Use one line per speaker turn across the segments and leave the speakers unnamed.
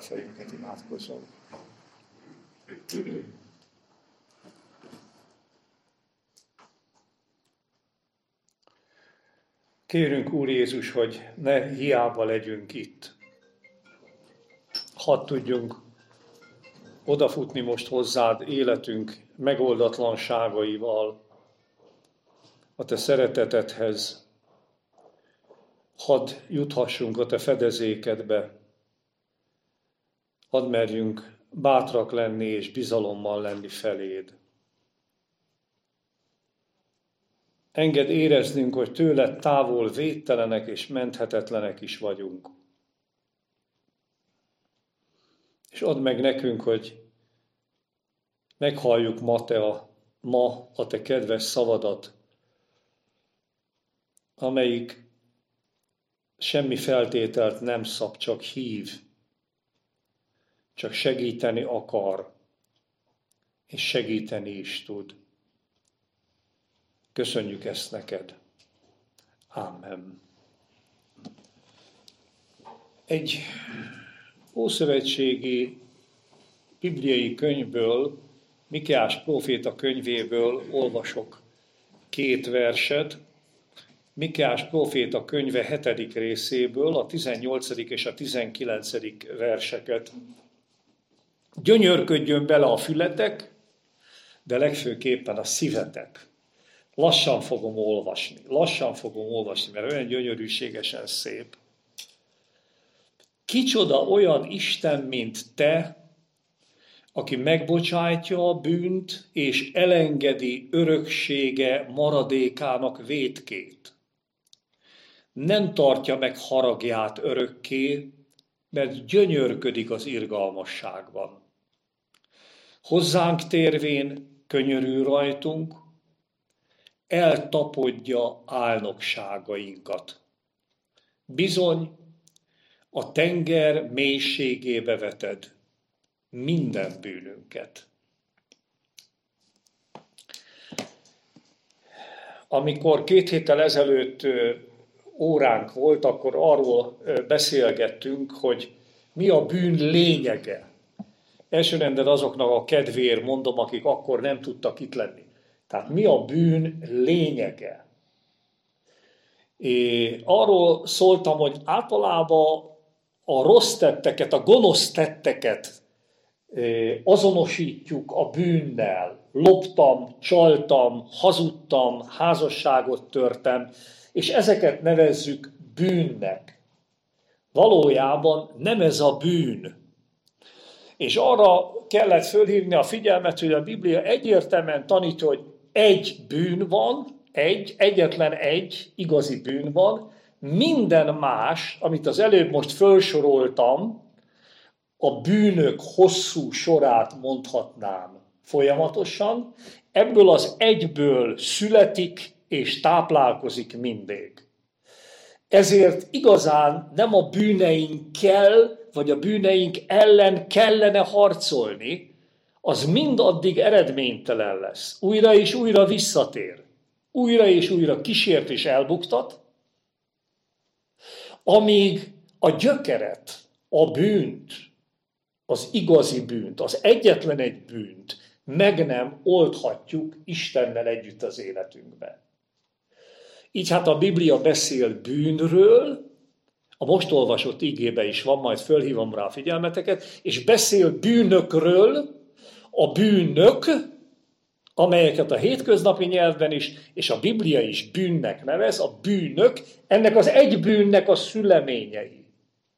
fejünket, imádkozzunk. Kérünk, Úr Jézus, hogy ne hiába legyünk itt. Hadd tudjunk odafutni most hozzád életünk megoldatlanságaival, a te szeretetedhez. Hadd juthassunk a te fedezékedbe. Hadd merjünk bátrak lenni és bizalommal lenni feléd. Engedd éreznünk, hogy tőled távol védtelenek és menthetetlenek is vagyunk. És add meg nekünk, hogy meghalljuk ma a te kedves szavadat, amelyik semmi feltételt nem szab, csak hív, csak segíteni akar, és segíteni is tud. Köszönjük ezt neked. Ámen. Egy ószövetségi bibliai könyvből, Mikéás próféta könyvéből olvasok 2 verset. Mikéás próféta könyve 7. részéből, a 18. és a 19. verseket. Gyönyörködjön bele a fületek, de legfőképpen a szívetek. Lassan fogom olvasni, mert olyan gyönyörűségesen szép. Kicsoda olyan Isten, mint te, aki megbocsájtja a bűnt, és elengedi öröksége maradékának vétkét. Nem tartja meg haragját örökké, mert gyönyörködik az irgalmasságban. Hozzánk térvén könyörül rajtunk, eltapodja álnokságainkat. Bizony, a tenger mélységébe veted minden bűnünket. Amikor 2 héttel ezelőtt óránk volt, akkor arról beszélgettünk, hogy mi a bűn lényege. Elsőrendben azoknak a kedvéért mondom, akik akkor nem tudtak itt lenni. Tehát mi a bűn lényege? Arról szóltam, hogy általában a rossz tetteket, a gonosz tetteket azonosítjuk a bűnnel. Loptam, csaltam, hazudtam, házasságot törtem, és ezeket nevezzük bűnnek. Valójában nem ez a bűn. És arra kellett fölhívni a figyelmet, hogy a Biblia egyértelműen tanítja, hogy egy bűn van, egyetlen egy igazi bűn van, minden más, amit az előbb most felsoroltam, a bűnök hosszú sorát mondhatnám folyamatosan, ebből az egyből születik és táplálkozik mindig. Ezért igazán nem a bűneinkkel, vagy a bűneink ellen kellene harcolni, az mindaddig eredménytelen lesz. Újra és újra visszatér. Újra és újra kísért és elbuktat, amíg a gyökeret, a bűnt, az igazi bűnt, az egyetlen egy bűnt meg nem oldhatjuk Istennel együtt az életünkben. Így hát a Biblia beszél bűnről, a most olvasott igébe is van, majd fölhívom rá a figyelmeteket, és beszél bűnökről, a bűnök, amelyeket a hétköznapi nyelvben is, és a Biblia is bűnnek nevez, a bűnök, ennek az egy bűnnek a szüleményei.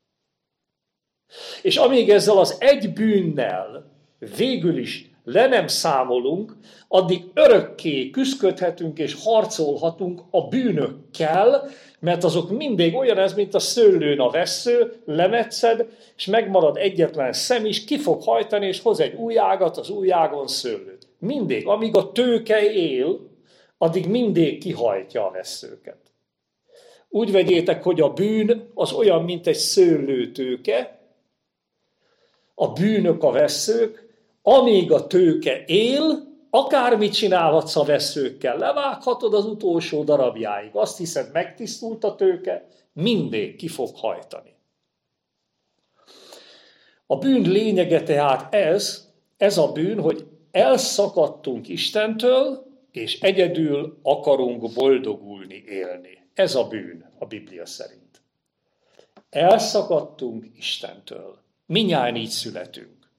És amíg ezzel az egy bűnnel végül is le nem számolunk, addig örökké küszködhetünk és harcolhatunk a bűnökkel, mert azok mindig olyan ez, mint a szőlőn a vessző, lemetszed, és megmarad egyetlen szem is, ki fog hajtani, és hoz egy új ágat, az új ágon szőlőt. Mindig, amíg a tőke él, addig mindig kihajtja a vesszőket. Úgy vegyétek, hogy a bűn az olyan, mint egy szőlőtőke, a bűnök a vesszők, amíg a tőke él, akármit csinálhatsz a vesszőkkel, levághatod az utolsó darabjáig. Azt hiszed, megtisztult a tőke, mindig ki fog hajtani. A bűn lényege tehát ez a bűn, hogy elszakadtunk Istentől, és egyedül akarunk boldogulni, élni. Ez a bűn a Biblia szerint. Elszakadtunk Istentől. Mindnyájan így születünk.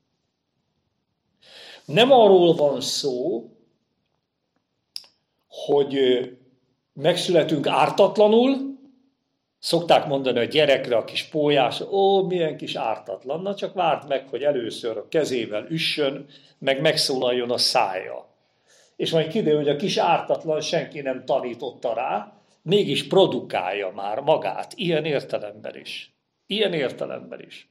Nem arról van szó, hogy megszületünk ártatlanul. Szokták mondani a gyerekre, a kis pólyás, ó, milyen kis ártatlan, na csak várd meg, hogy először a kezével üssön, meg megszólaljon a szája. És majd kiderül, hogy a kis ártatlan senki nem tanította rá, mégis produkálja már magát, ilyen értelemben is. Ilyen értelemben is.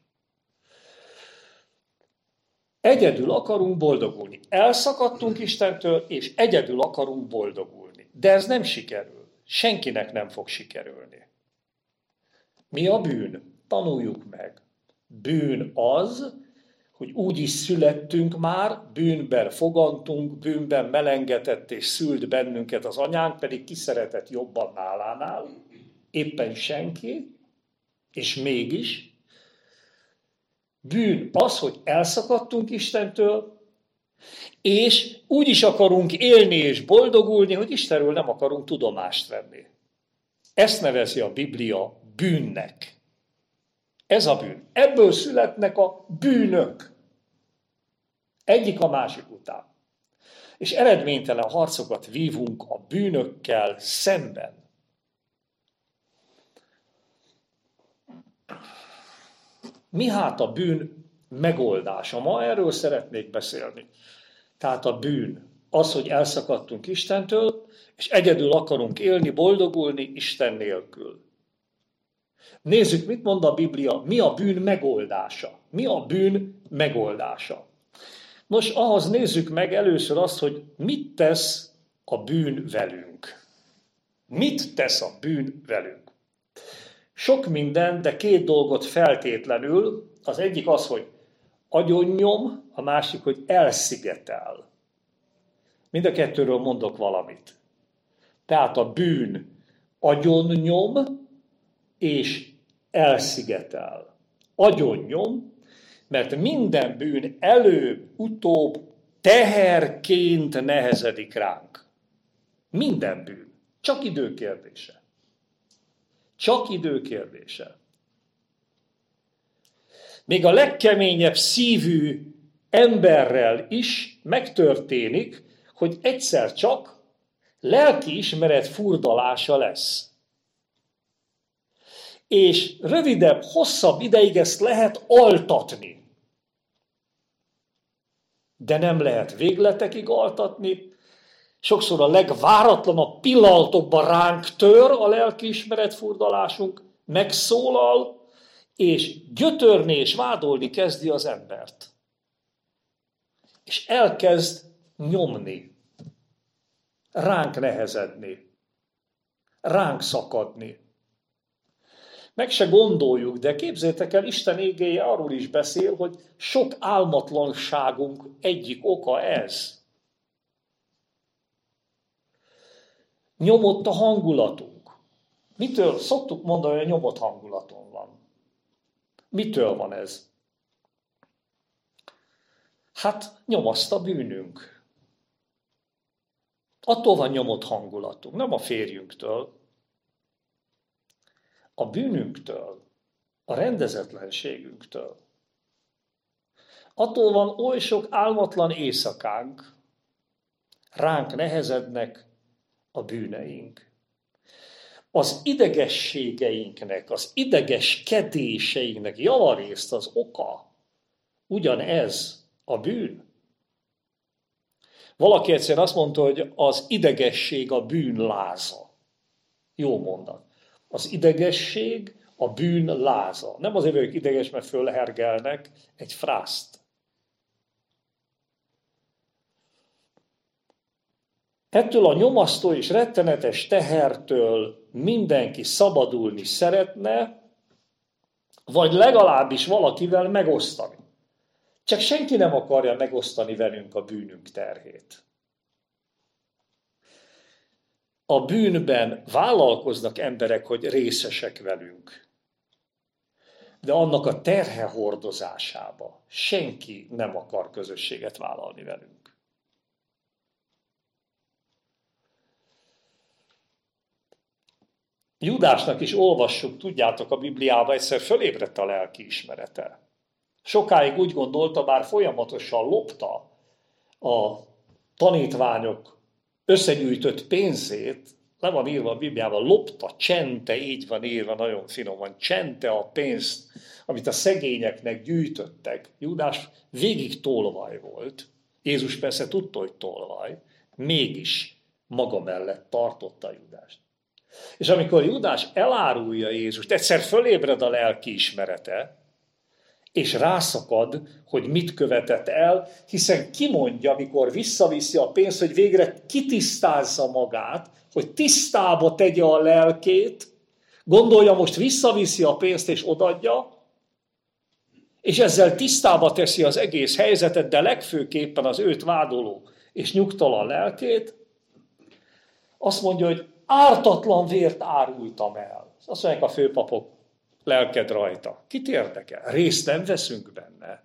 Egyedül akarunk boldogulni. Elszakadtunk Istentől, és egyedül akarunk boldogulni. De ez nem sikerül. Senkinek nem fog sikerülni. Mi a bűn? Tanuljuk meg. Bűn az, hogy úgy is születtünk már, bűnben fogantunk, bűnben melengetett és szült bennünket az anyánk, pedig ki szeretett jobban nálánál, éppen senki, és mégis. Bűn az, hogy elszakadtunk Istentől, és úgy is akarunk élni és boldogulni, hogy Istenről nem akarunk tudomást venni. Ezt nevezi a Biblia bűnnek. Ez a bűn. Ebből születnek a bűnök. Egyik a másik után. És eredménytelen harcokat vívunk a bűnökkel szemben. Mi hát a bűn megoldása? Ma erről szeretnék beszélni. Tehát a bűn az, hogy elszakadtunk Istentől, és egyedül akarunk élni, boldogulni Isten nélkül. Nézzük, mit mond a Biblia, mi a bűn megoldása. Mi a bűn megoldása? Nos, ahhoz nézzük meg először azt, hogy mit tesz a bűn velünk. Mit tesz a bűn velünk? Sok minden, de két dolgot feltétlenül. Az egyik az, hogy agyonnyom, a másik, hogy elszigetel. Mind a kettőről mondok valamit. Tehát a bűn agyonnyom és elszigetel. Agyonnyom, mert minden bűn előbb-utóbb teherként nehezedik ránk. Minden bűn. Csak idő kérdése. Csak idő kérdése. Még a legkeményebb szívű emberrel is megtörténik, hogy egyszer csak lelkiismeret furdalása lesz. És rövidebb, hosszabb ideig ezt lehet altatni. De nem lehet végletekig altatni. Sokszor a legváratlanabb pillanatokban ránk tör a lelkiismeret furdalásunk, megszólal, és gyötörni és vádolni kezdi az embert. És elkezd nyomni, ránk nehezedni, ránk szakadni. Meg se gondoljuk, de képzeljétek el, Isten igéje arról is beszél, hogy sok álmatlanságunk egyik oka ez. Nyomott a hangulatunk. Mitől szoktuk mondani, hogy nyomott hangulaton van? Mitől van ez? Hát nyomaszt a bűnünk. Attól van nyomott hangulatunk, nem a férjünktől. A bűnünktől, a rendezetlenségünktől. Attól van oly sok álmatlan éjszakánk, ránk nehezednek a bűneink. Az idegességeinknek, az idegeskedéseinknek javarészt az oka ugyanez a bűn. Valaki egyszer azt mondta, hogy az idegesség a bűn láza. Jó mondat. Az idegesség a bűn láza. Nem azért vagyok ideges, mert fölhergelnek egy frászt. Ettől a nyomasztó és rettenetes tehertől mindenki szabadulni szeretne, vagy legalábbis valakivel megosztani. Csak senki nem akarja megosztani velünk a bűnünk terhét. A bűnben vállalkoznak emberek, hogy részesek velünk. de annak a terhe hordozásába senki nem akar közösséget vállalni velünk. Judásnak is olvassuk, tudjátok, a Bibliában egyszer fölébredt a lelki ismerete. Sokáig úgy gondolta, bár folyamatosan lopta a tanítványok összegyűjtött pénzét, le van írva a Bibliában, lopta, csente, így van írva nagyon finoman, csente a pénzt, amit a szegényeknek gyűjtöttek. Júdás végig tolvaj volt. Jézus persze tudta, hogy tolvaj, mégis maga mellett tartotta Judást. És amikor Judás elárulja Jézust, egyszer fölébred a lelki ismerete, és rászakad, hogy mit követett el, hiszen kimondja, amikor visszaviszi a pénzt, hogy végre kitisztázza magát, hogy tisztába tegye a lelkét, gondolja, most visszaviszi a pénzt és odaadja, és ezzel tisztába teszi az egész helyzetet, de legfőképpen az őt vádoló és nyugtalan lelkét, azt mondja, hogy ártatlan vért árultam el. Azt mondják a főpapok, lelked rajta. Kit érdekel? Részt nem veszünk benne.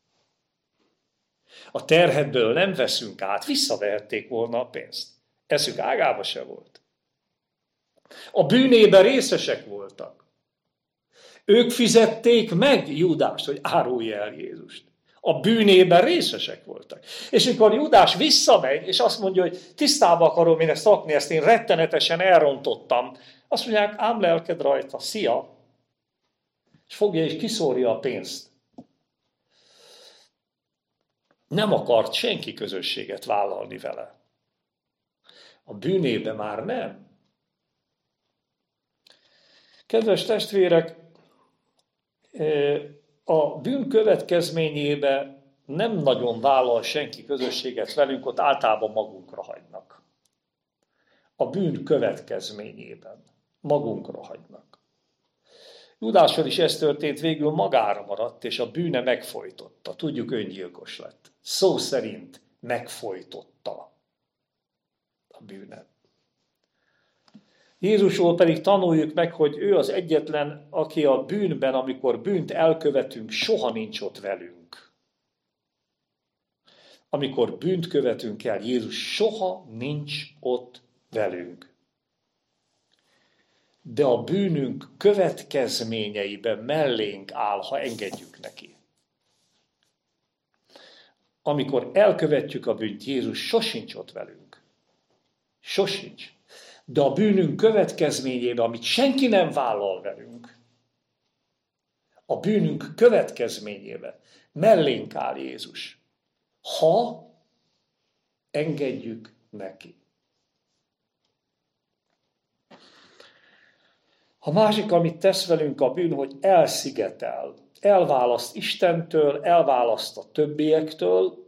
A terhedből nem veszünk át, visszavehették volna a pénzt. Eszük ágába se volt. A bűnében részesek voltak. Ők fizették meg Judást, hogy árulja el Jézust. A bűnében részesek voltak. És amikor Judás visszamegy, és azt mondja, hogy tisztába akarom én ezt rakni, ezt én rettenetesen elrontottam, azt mondják, ám lelked rajta, szia! És fogja és kiszórja a pénzt. Nem akart senki közösséget vállalni vele. A bűnébe már nem. Kedves testvérek, a bűn következményébe nem nagyon vállal senki közösséget velünk, ott általában magunkra hagynak. A bűn következményében magunkra hagynak. Judással is ez történt, végül magára maradt, és a bűne megfojtotta. Tudjuk, öngyilkos lett. Szó szerint megfojtotta a bűne. Jézusról pedig tanuljuk meg, hogy ő az egyetlen, aki a bűnben, amikor bűnt elkövetünk, soha nincs ott velünk. Amikor bűnt követünk el, Jézus soha nincs ott velünk. De a bűnünk következményeiben mellénk áll, ha engedjük neki. Amikor elkövetjük a bűnt, Jézus sosincs ott velünk. Sosincs. De a bűnünk következményében, amit senki nem vállal velünk, a bűnünk következményében mellénk áll Jézus, ha engedjük neki. A másik, amit tesz velünk a bűn, hogy elszigetel, elválaszt Istentől, elválaszt a többiektől.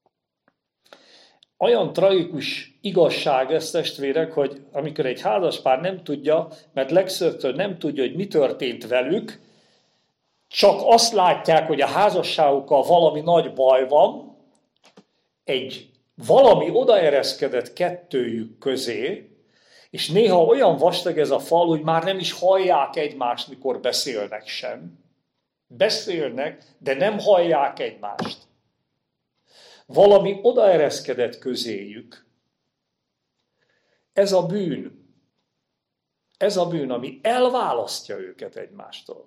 Olyan tragikus igazság ez, testvérek, hogy amikor egy házaspár nem tudja, mert legszörtől nem tudja, hogy mi történt velük, csak azt látják, hogy a házasságukkal valami nagy baj van, egy valami odaereszkedett kettőjük közé, és néha olyan vastag ez a fal, hogy már nem is hallják egymást, mikor beszélnek sem. Beszélnek, de nem hallják egymást. Valami odaereszkedett közéjük. Ez a bűn. Ez a bűn, ami elválasztja őket egymástól.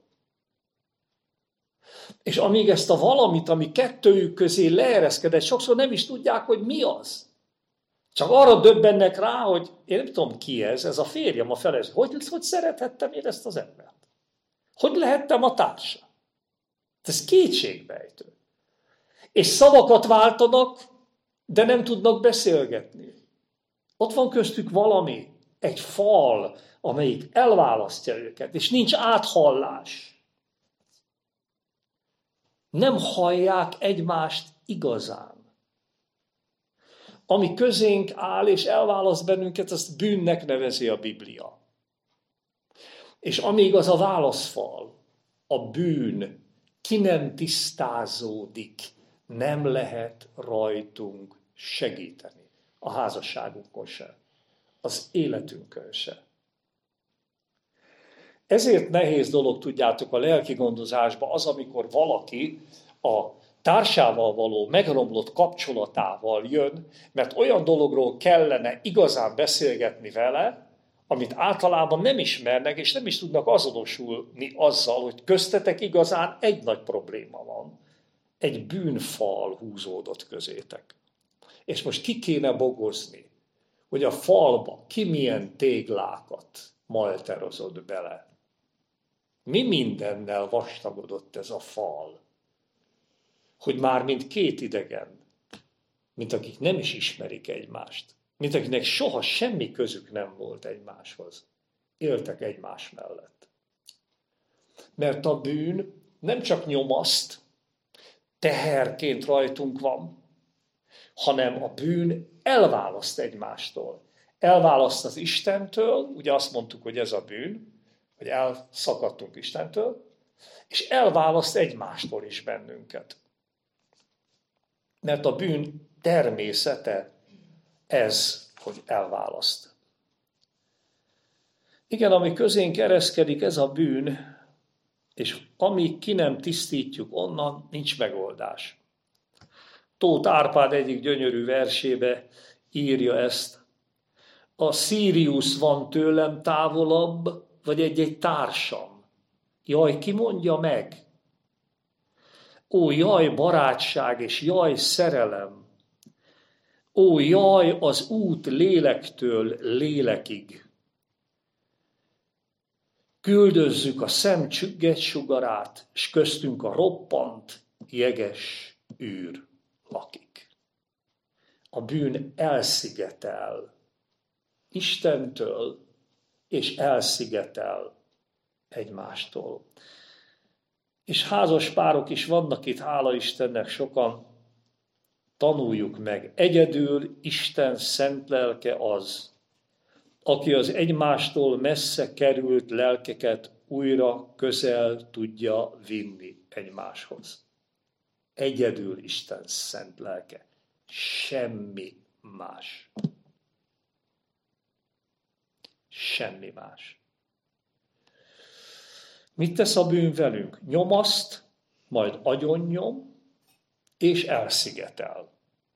És amíg ezt a valamit, ami kettőjük közé leereszkedett, sokszor nem is tudják, hogy mi az. Csak arra döbbennek rá, hogy én nem tudom ki ez a férjem, a feleség. Hogy szerethettem én ezt az embert? Hogy lehettem a társa? Ez kétségbejtő. És szavakat váltanak, de nem tudnak beszélgetni. Ott van köztük valami, egy fal, amelyik elválasztja őket, és nincs áthallás. Nem hallják egymást igazán. Ami közénk áll és elválaszt bennünket, azt bűnnek nevezi a Biblia. És amíg az a válaszfal, a bűn ki nem tisztázódik, nem lehet rajtunk segíteni. A házasságunkon se, az életünkön se. Ezért nehéz dolog, tudjátok, a lelki gondozásban az, amikor valaki a társával való megromlott kapcsolatával jön, mert olyan dologról kellene igazán beszélgetni vele, amit általában nem ismernek, és nem is tudnak azonosulni azzal, hogy köztetek igazán egy nagy probléma van. Egy bűnfal húzódott közétek. És most ki kéne bogozni, hogy a falba ki milyen téglákat malterozott bele. Mi mindennel vastagodott ez a fal, hogy már mint két idegen, mint akik nem is ismerik egymást, mint akinek soha semmi közük nem volt egymáshoz, éltek egymás mellett. Mert a bűn nem csak nyomaszt, teherként rajtunk van, hanem a bűn elválaszt egymástól. Elválaszt az Istentől, ugye azt mondtuk, hogy ez a bűn, hogy elszakadtunk Istentől, és elválaszt egymástól is bennünket. Mert a bűn természete ez, hogy elválaszt. Igen, ami közénk ereszkedik, ez a bűn, és amíg ki nem tisztítjuk onnan, nincs megoldás. Tóth Árpád egyik gyönyörű versébe írja ezt. A Sirius van tőlem távolabb, vagy egy társam? Jaj, ki mondja meg? Ó, jaj, barátság, és jaj, szerelem! Ó, jaj, az út lélektől lélekig! Küldözzük a szem csügget sugarát, s köztünk a roppant, jeges űr lakik. A bűn elszigetel Istentől, és elszigetel egymástól. És házas párok is vannak itt, hála Istennek sokan, tanuljuk meg. Egyedül Isten szent lelke az, aki az egymástól messze került lelkeket újra közel tudja vinni egymáshoz. Egyedül Isten szent lelke. Semmi más. Semmi más. Mit tesz a bűn velünk? Nyomaszt, majd agyonnyom, és elszigetel.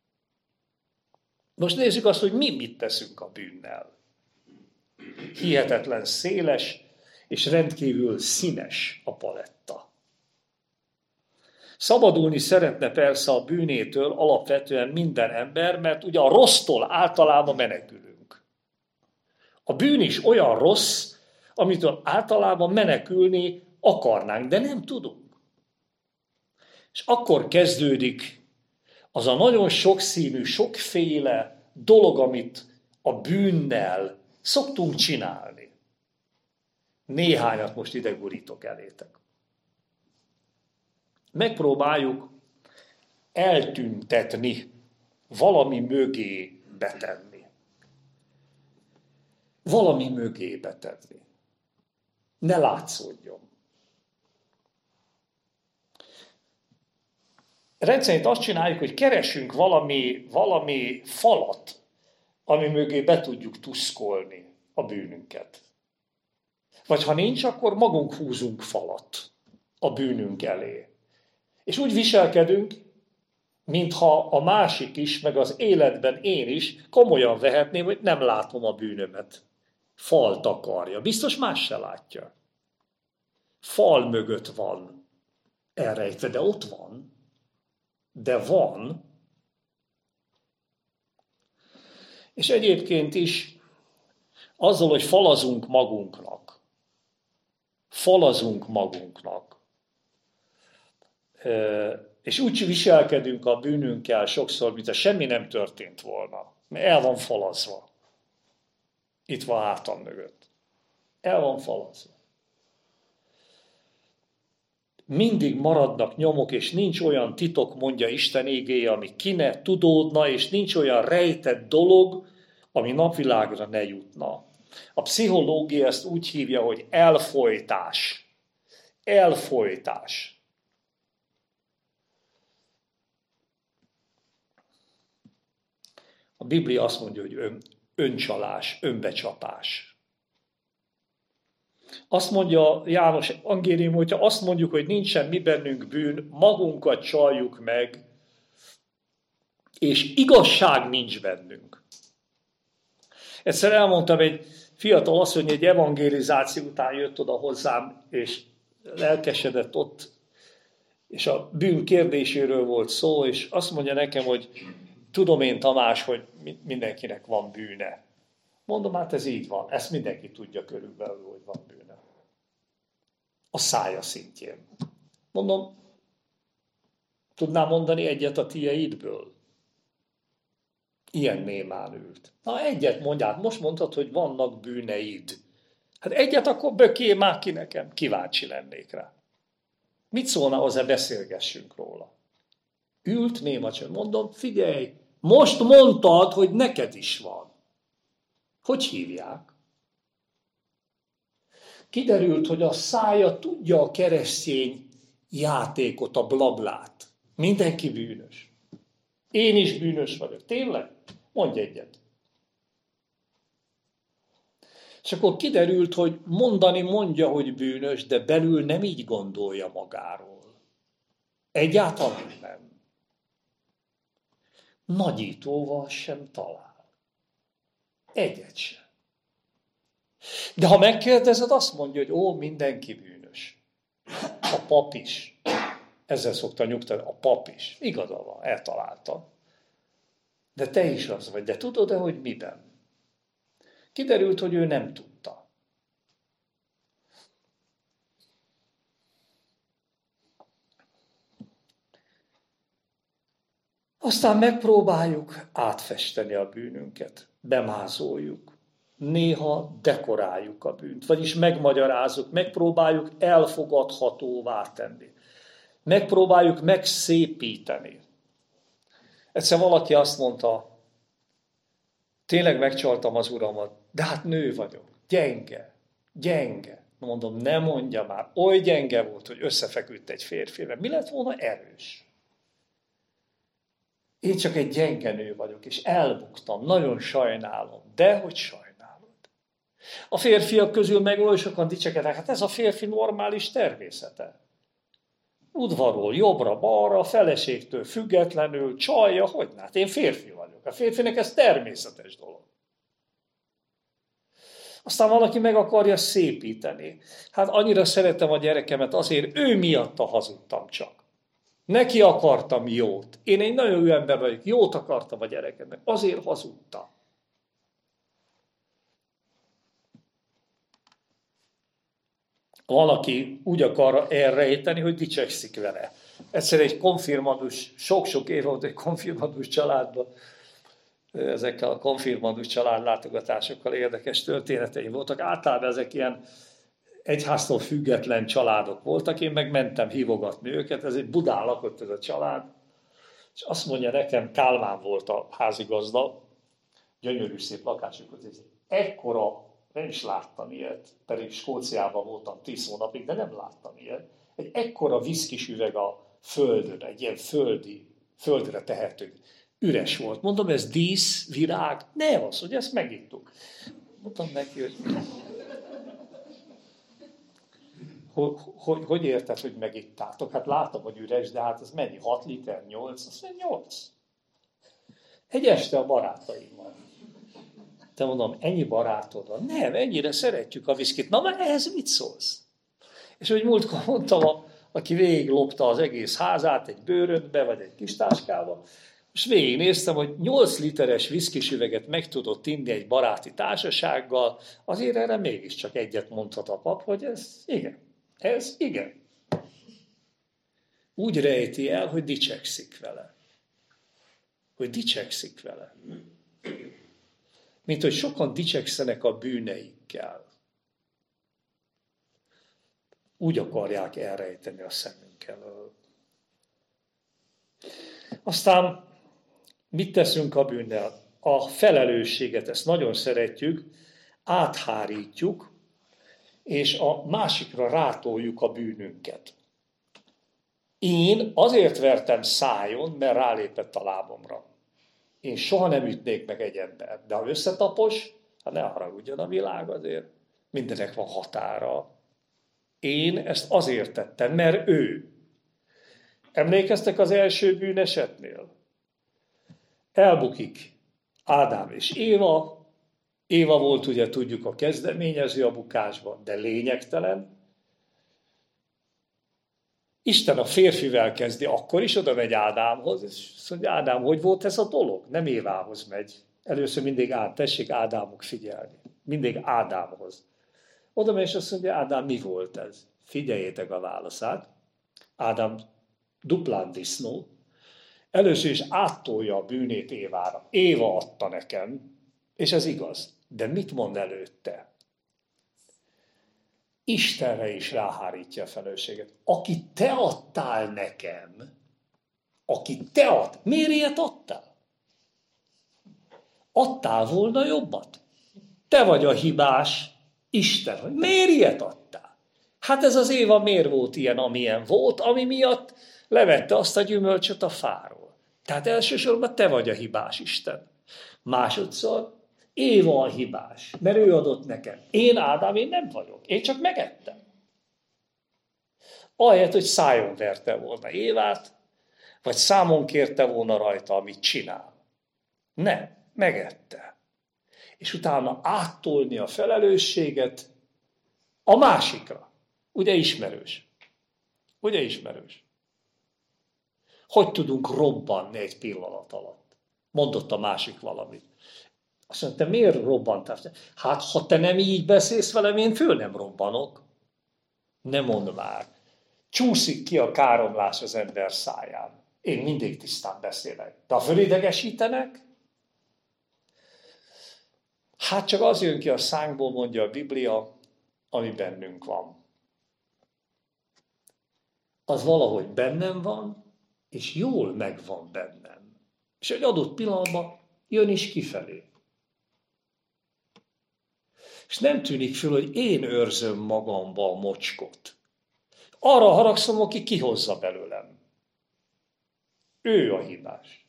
Most nézzük azt, hogy mi mit teszünk a bűnnel. Hihetetlen széles, és rendkívül színes a paletta. Szabadulni szeretne persze a bűnétől alapvetően minden ember, mert ugye a rossztól általában menekülünk. A bűn is olyan rossz, amitől általában menekülni akarnánk, de nem tudunk. És akkor kezdődik az a nagyon sokszínű, sokféle dolog, amit a bűnnel szoktunk csinálni. Néhányat most ide gurítok elétek. Megpróbáljuk eltüntetni, valami mögé betenni. Valami mögé betenni. Ne látszódjon. Rendszerint azt csináljuk, hogy keresünk valami falat, ami mögé be tudjuk tuszkolni a bűnünket. Vagy ha nincs, akkor magunk húzunk falat a bűnünk elé. És úgy viselkedünk, mintha a másik is, meg az életben én is komolyan vehetném, hogy nem látom a bűnömet. Fal takarja. Biztos más se látja. Fal mögött van elrejtve, de ott van. De van. És egyébként is azzal, hogy falazunk magunknak, és úgy viselkedünk a bűnünkkel sokszor, mintha semmi nem történt volna, mert el van falazva. Itt van hátam mögött. El van falazva. Mindig maradnak nyomok, és nincs olyan titok, mondja Isten igéje, ami ki ne tudódna, és nincs olyan rejtett dolog, ami napvilágra ne jutna. A pszichológia ezt úgy hívja, hogy elfojtás. Elfojtás. A Biblia azt mondja, hogy öncsalás, önbecsapás. Azt mondja János evangélium, hogyha azt mondjuk, hogy nincsen mi bennünk bűn, magunkat csaljuk meg, és igazság nincs bennünk. Egyszer elmondtam egy fiatal asszony, egy evangelizáció után jött oda hozzám, és lelkesedett ott, és a bűn kérdéséről volt szó, és azt mondja nekem, hogy tudom én, Tamás, hogy mindenkinek van bűne. Mondom, hát ez így van, ezt mindenki tudja körülbelül, hogy van bűne. A szája szintjén. Mondom, tudnám mondani egyet a tieidből? Ilyen némán ült. Na egyet mondját, most mondtad, hogy vannak bűneid. Hát egyet akkor bökél már ki nekem, kíváncsi lennék rá. Mit szólna hozzá, beszélgessünk róla? Ült néma csönd, mondom, figyelj, most mondtad, hogy neked is van. Hogy hívják? Kiderült, hogy a szája tudja a keresztény játékot, a blablát. Mindenki bűnös. Én is bűnös vagyok. Tényleg? Mondj egyet. És akkor kiderült, hogy mondani mondja, hogy bűnös, de belül nem így gondolja magáról. Egyáltalán nem. Nagyítóval sem talál. Egyet sem. De ha megkérdezed, azt mondja, hogy mindenki bűnös. A pap is. Ezzel szokta nyugtani, a pap is. Igaza van, eltalálta. De te is az vagy. De tudod-e, hogy miben? Kiderült, hogy ő nem tudta. Aztán megpróbáljuk átfesteni a bűnünket. Bemázoljuk. Néha dekoráljuk a bűnt, vagyis megmagyarázzuk, megpróbáljuk elfogadhatóvá tenni. Megpróbáljuk megszépíteni. Egyszer valaki azt mondta, tényleg megcsaltam az uramat, de hát nő vagyok, gyenge. Mondom, ne mondja már, oly gyenge volt, hogy összefeküdt egy férfivel. Mi lett volna erős? Én csak egy gyenge nő vagyok, és elbuktam, nagyon sajnálom, de hogy sajnálod. A férfiak közül meg oly sokan dicsekednek, hát ez a férfi normális természete. Udvarol jobbra-balra, a feleségtől függetlenül, csalja, hogy hát én férfi vagyok. A férfinek ez természetes dolog. Aztán valaki meg akarja szépíteni. Hát annyira szeretem a gyerekemet, azért ő miatta hazudtam csak. Neki akartam jót. Én egy nagyon jó ember vagyok, jót akartam a gyerekemnek, azért hazudtam. Valaki úgy akar elrejteni, hogy dicsekszik vele. Egyszer egy konfirmandus, sok-sok év volt egy konfirmandus családban, ezekkel a konfirmandus családlátogatásokkal érdekes történeteim voltak. Általában ezek ilyen egyháztól független családok voltak, én meg mentem hívogatni őket, ez egy Budán lakott ez a család, és azt mondja nekem, Kálmán volt a házigazda, gyönyörű szép lakásuk, hogy ez ekkora, nem is láttam ilyet, pedig Skóciában voltam 10 hónapig, de nem láttam ilyet, egy ekkora viszkis üveg a földön, egy ilyen földre tehető, üres volt. Mondom, ez dísz, virág? Nem, az, hogy ezt megittuk. Mondtam neki, hogy érted, hogy megittátok? Hát látom, hogy üres, de hát ez mennyi? 6 liter? 8? Azt mondja, 8. Egy este a barátaimmal. Te mondom, ennyi barátod van? Nem, ennyire szeretjük a viszkit. Na, már ehhez mit szólsz? És hogy múltkor mondtam, aki végiglopta az egész házát egy bőröntbe, vagy egy kis táskába, és végignéztem, hogy 8 literes viszkis üveget meg tudott inni egy baráti társasággal, azért erre mégiscsak egyet mondhat a pap, hogy ez igen. Úgy rejti el, hogy dicsekszik vele. Mint hogy sokan dicsekszenek a bűneikkel. Úgy akarják elrejteni a szemünk elől. Aztán mit teszünk a bűnnel? A felelősséget, ezt nagyon szeretjük, áthárítjuk, és a másikra rátoljuk a bűnünket. Én azért vertem szájon, mert rálépett a lábomra. Én soha nem ütnék meg egy embert, de ha összetapos, hát ne haragudjon a világ azért. Mindenek van határa. Én ezt azért tettem, mert ő. Emlékeztek az első bűnesetnél? Elbukik Ádám és Éva. Éva volt, ugye tudjuk, a kezdeményező a bukásban, de lényegtelen. Isten a férfivel kezdi, akkor is oda megy Ádámhoz, és azt mondja, Ádám, hogy volt ez a dolog? Nem Évához megy. Először mindig tessék Ádámok figyelni. Mindig Ádámhoz. Oda megy, és azt mondja, Ádám, mi volt ez? Figyeljétek a válaszát. Ádám duplán disznó. Először is áttolja a bűnét Évára. Éva adta nekem, és ez igaz. De mit mond előtte? Istenre is ráhárítja a felelősséget. Aki te adtál nekem, miért ilyet adtál? Adtál volna jobbat? Te vagy a hibás, Isten. Miért ilyet adtál? Hát ez az Éva miért volt ilyen, amilyen volt, ami miatt levette azt a gyümölcsöt a fáról. Tehát elsősorban te vagy a hibás, Isten. Másodszor Éva a hibás, mert ő adott nekem. Én Ádám, én nem vagyok. Én csak megettem. Ahelyett, hogy szájon verte volna Évát, vagy számon kérte volna rajta, amit csinál. Nem, megette. És utána áttolni a felelősséget a másikra. Ugye ismerős? Ugye ismerős? Hogy tudunk robbanni egy pillanat alatt? Mondott a másik valamit. Azt mondta, te miért robbantál? Hát, ha te nem így beszélsz velem, én föl nem robbanok. Ne mondd már. Csúszik ki a káromlás az ember száján. Én mindig tisztán beszélek. De ha fölidegesítenek, hát csak az jön ki a szánkból, mondja a Biblia, ami bennünk van. Az valahogy bennem van, és jól megvan bennem. És egy adott pillanatban jön is kifelé. És nem tűnik föl, hogy én őrzöm magamba a mocskot. Arra haragszom, aki kihozza belőlem. Ő a hibás.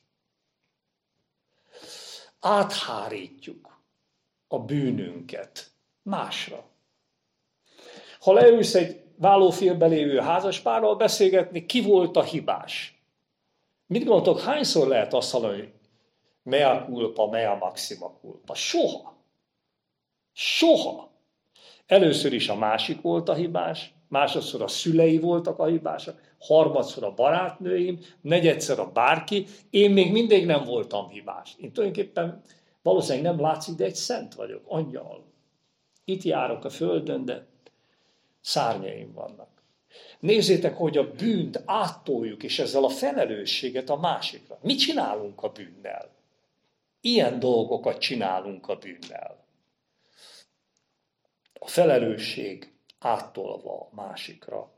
Áthárítjuk a bűnünket másra. Ha leülsz egy vállófélbe lévő házaspárral beszélgetni, ki volt a hibás? Mit gondoltok, hányszor lehet azt hallani, hogy mea culpa, mea maxima culpa? Soha. Soha. Először is a másik volt a hibás, másodszor a szülei voltak a hibásak, harmadszor a barátnőim, negyedszer a bárki, én még mindig nem voltam hibás. Én tulajdonképpen valószínűleg nem látszik, de egy szent vagyok, angyal. Itt járok a földön, de szárnyaim vannak. Nézzétek, hogy a bűnt áttoljuk, és ezzel a felelősséget a másikra. Mit csinálunk a bűnnel? Ilyen dolgokat csinálunk a bűnnel. A felelősség áttolva a másikra.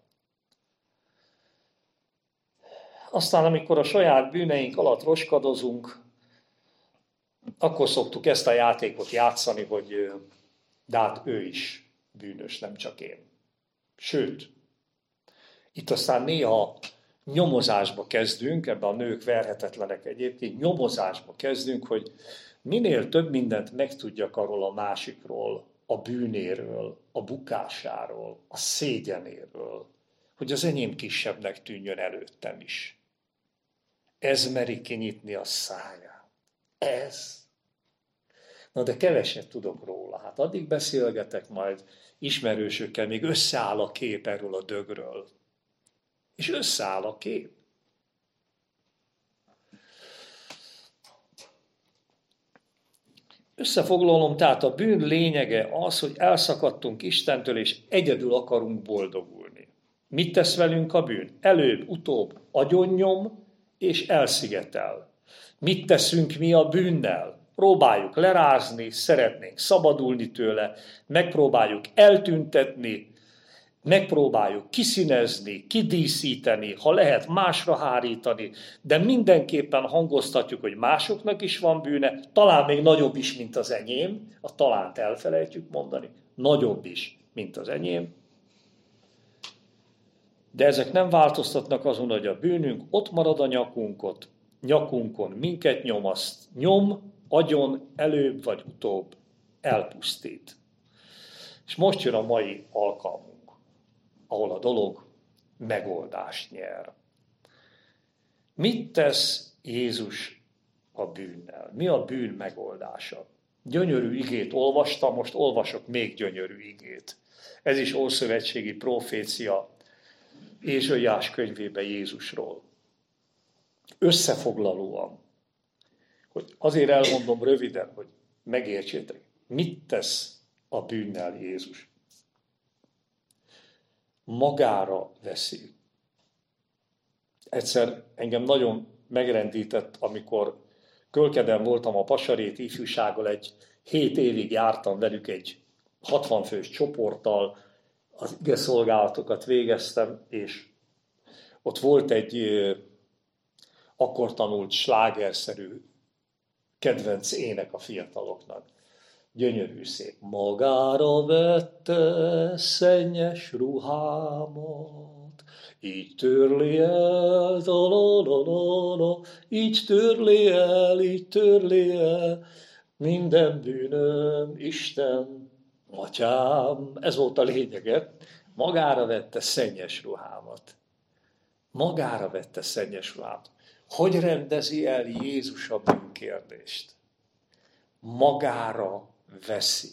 Aztán, amikor a saját bűneink alatt roskadozunk, akkor szoktuk ezt a játékot játszani, hogy de hát ő is bűnös, nem csak én. Sőt, itt aztán néha nyomozásba kezdünk, ebben a nők verhetetlenek egyébként, nyomozásba kezdünk, hogy minél több mindent megtudjak arról a másikról, a bűnéről, a bukásáról, a szégyenéről, hogy az enyém kisebbnek tűnjön előttem is. Ez meri kinyitni a száját. Ez. Na de keveset tudok róla. Hát addig beszélgetek majd ismerősökkel, még összeáll a kép erről a dögről. És összeáll a kép. Összefoglalom, tehát a bűn lényege az, hogy elszakadtunk Istentől, és egyedül akarunk boldogulni. Mit tesz velünk a bűn? Előbb-utóbb agyonnyom, és elszigetel. Mit teszünk mi a bűnnel? Próbáljuk lerázni, szeretnénk szabadulni tőle, megpróbáljuk eltüntetni, megpróbáljuk kiszínezni, kidíszíteni, ha lehet másra hárítani, de mindenképpen hangoztatjuk, hogy másoknak is van bűne, talán még nagyobb is, mint az enyém, a talánt elfelejtjük mondani, nagyobb is, mint az enyém. De ezek nem változtatnak azon, hogy a bűnünk ott marad a nyakunkon minket nyom, agyon előbb vagy utóbb elpusztít. És most jön a mai alkalmunk, ahol a dolog megoldást nyer. Mit tesz Jézus a bűnnel? Mi a bűn megoldása? Gyönyörű igét olvastam, most olvasok még gyönyörű igét. Ez is ószövetségi profécia Ézsaiás könyvében Jézusról. Összefoglalóan, hogy azért elmondom röviden, hogy megértsétek, mit tesz a bűnnel Jézus. Magára veszi. Egyszer engem nagyon megrendített, amikor Kölkeden voltam a Pasaréti ifjúsággal, 7 évig jártam velük egy 60 fős csoporttal, az igeszolgálatokat végeztem, és ott volt egy akkor tanult slágerszerű kedvenc ének a fiataloknak. Gyönyörű szép. Magára vette szennyes ruhámat, így törli el, így törli el, minden bűnöm, Isten, Atyám. Ez volt a lényege. Magára vette szennyes ruhámat. Magára vette szennyes ruhámat. Hogy rendezi el Jézus a bűnkérdést? Magára veszi.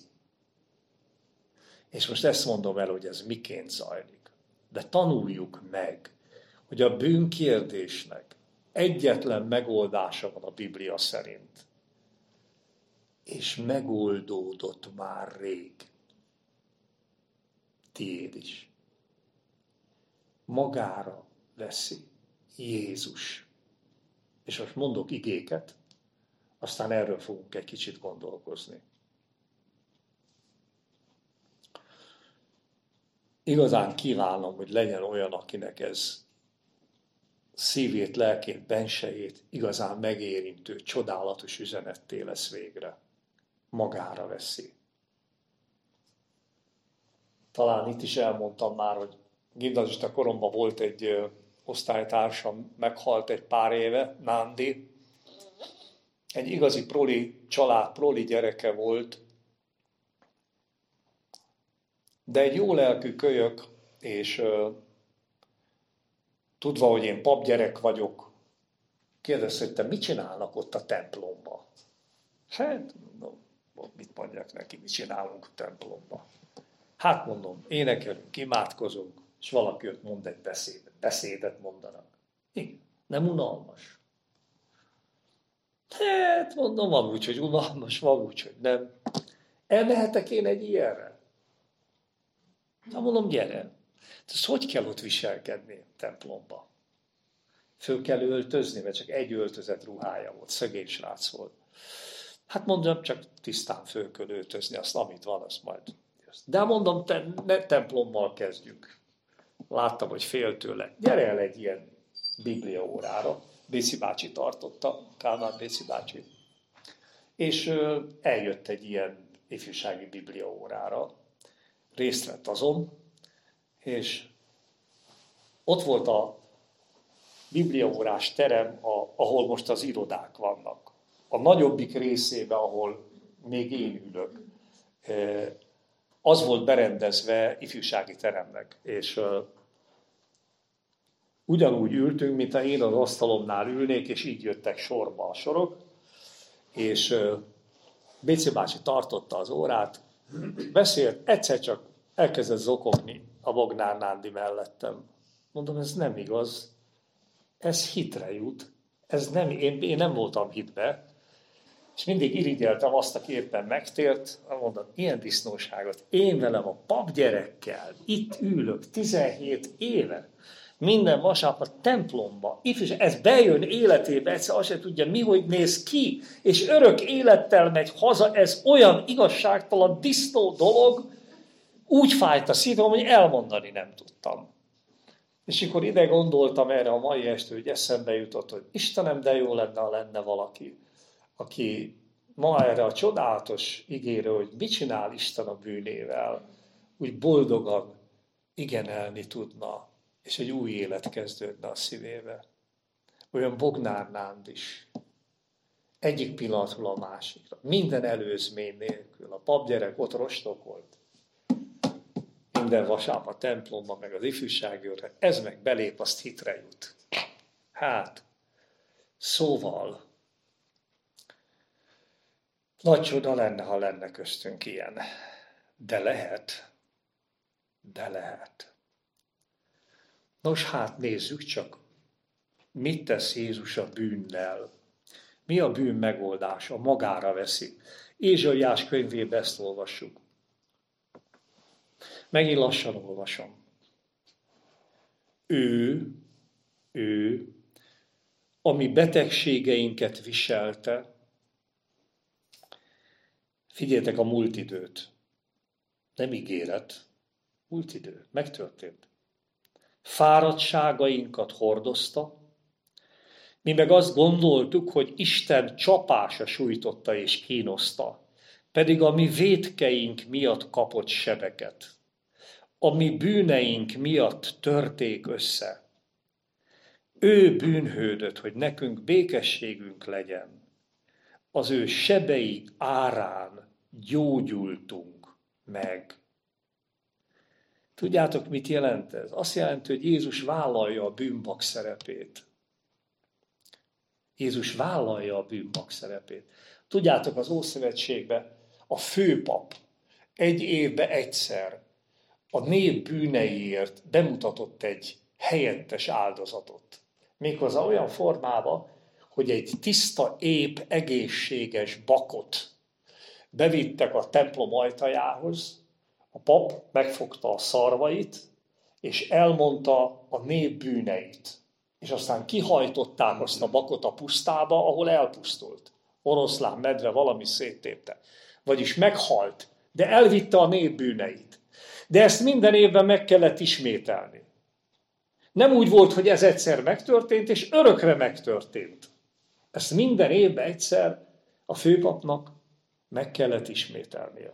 És most ezt mondom el, hogy ez miként zajlik. De tanuljuk meg, hogy a bűnkérdésnek egyetlen megoldása van a Biblia szerint. És megoldódott már rég. Tiéd is. Magára veszi Jézus. És most mondok igéket, aztán erről fogunk egy kicsit gondolkozni. Igazán kívánom, hogy legyen olyan, akinek ez szívét, lelkét, bensejét igazán megérintő, csodálatos üzenetté lesz végre. Magára veszi. Talán itt is elmondtam már, hogy gimnazista koromban volt egy osztálytársam, meghalt egy pár éve, Nándi. Egy igazi proli család, proli gyereke volt, de egy jó lelkű kölyök, és tudva, hogy én papgyerek vagyok, kérdezte, hogy te mit csinálnak ott a templomban? Hát, mondom, mit mondjak neki, mit csinálunk a templomban? Hát mondom, énekelünk, imádkozunk, és valaki ott mond egy beszédet mondanak. Igen, nem unalmas. Hát mondom, van úgy, hogy unalmas, van úgy, hogy nem. Elmehetek én egy ilyenre? Na mondom, gyere. Ez hogy kell ott viselkedni a templomba? Föl kell öltözni, mert csak egy öltözet ruhája volt, szegény srác volt. Hát mondom, csak tisztán föl kell öltözni, azt amit van, azt majd. De mondom, ne templommal kezdjük. Láttam, hogy fél tőle. Gyere el egy ilyen Biblia órára. Béci bácsi tartotta, Kálmán Béci bácsi. És eljött egy ilyen ifjúsági Biblia órára. Részt vett azon, és ott volt a bibliaórás terem, ahol most az irodák vannak. A nagyobbik részében, ahol még én ülök, az volt berendezve ifjúsági teremnek. És ugyanúgy ültünk, mint ha én az asztalomnál ülnék, és így jöttek sorba a sorok, és Béci bácsi tartotta az órát, beszélt, egyszer csak elkezdett zokogni a Bognár Nándi mellettem. Mondom, ez nem igaz, ez hitre jut, ez nem, én nem voltam hitbe, és mindig irigyeltem azt, aki éppen megtért, mondom, ilyen disznóságot, én velem a papgyerekkel, itt ülök 17 éve, minden vasárnap a templomba, és ez bejön életébe, egyszer azt se tudja, mi hogy néz ki, és örök élettel megy haza, ez olyan igazságtalan, disznó dolog, úgy fájt a szívem, hogy elmondani nem tudtam. És akkor ide gondoltam erre a mai este, hogy eszembe jutott, hogy Istenem, de jó lenne, ha lenne valaki, aki ma erre a csodálatos ígére, hogy mit csinál Isten a bűnével, úgy boldogan igenelni tudna, és egy új élet kezdődne a szívébe. Olyan Bognár Nánd is. Egyik pillanatról a másikra. Minden előzmény nélkül. A papgyerek ott rostokolt. minden vasárnap a templomba, meg az ifjúságőrre, ez meg belép, azt hitre jut. Hát, szóval, nagy csoda lenne, ha lenne köztünk ilyen. De lehet. De lehet. Nos, hát nézzük csak, mit tesz Jézus a bűnnel. Mi a bűn megoldása? Magára veszi. Ézsaiás könyvében ezt olvassuk. Megint lassan olvasom. Ő, ami betegségeinket viselte, figyeljetek a múlt időt. Nem ígéret, múlt idő, megtörtént. Fáradtságainkat hordozta, mi meg azt gondoltuk, hogy Isten csapása sújtotta és kínoszta, pedig a mi vétkeink miatt kapott sebeket, a mi bűneink miatt törték össze. Ő bűnhődött, hogy nekünk békességünk legyen. Az ő sebei árán gyógyultunk meg. Tudjátok, mit jelent ez? Azt jelenti, hogy Jézus vállalja a bűnbak szerepét. Jézus vállalja a bűnbak szerepét. Tudjátok, az Ószövetségben a főpap egy évben egyszer a nép bűneiért bemutatott egy helyettes áldozatot. Méghozzá olyan formában, hogy egy tiszta, ép, egészséges bakot bevittek a templom ajtajához, a pap megfogta a szarvait, és elmondta a nép bűneit. És aztán kihajtották azt a bakot a pusztába, ahol elpusztult. Oroszlán, medve, valami széttépte. Vagyis meghalt, de elvitte a nép bűneit. De ezt minden évben meg kellett ismételni. Nem úgy volt, hogy ez egyszer megtörtént, és örökre megtörtént. Ezt minden évben egyszer a főpapnak meg kellett ismételnie.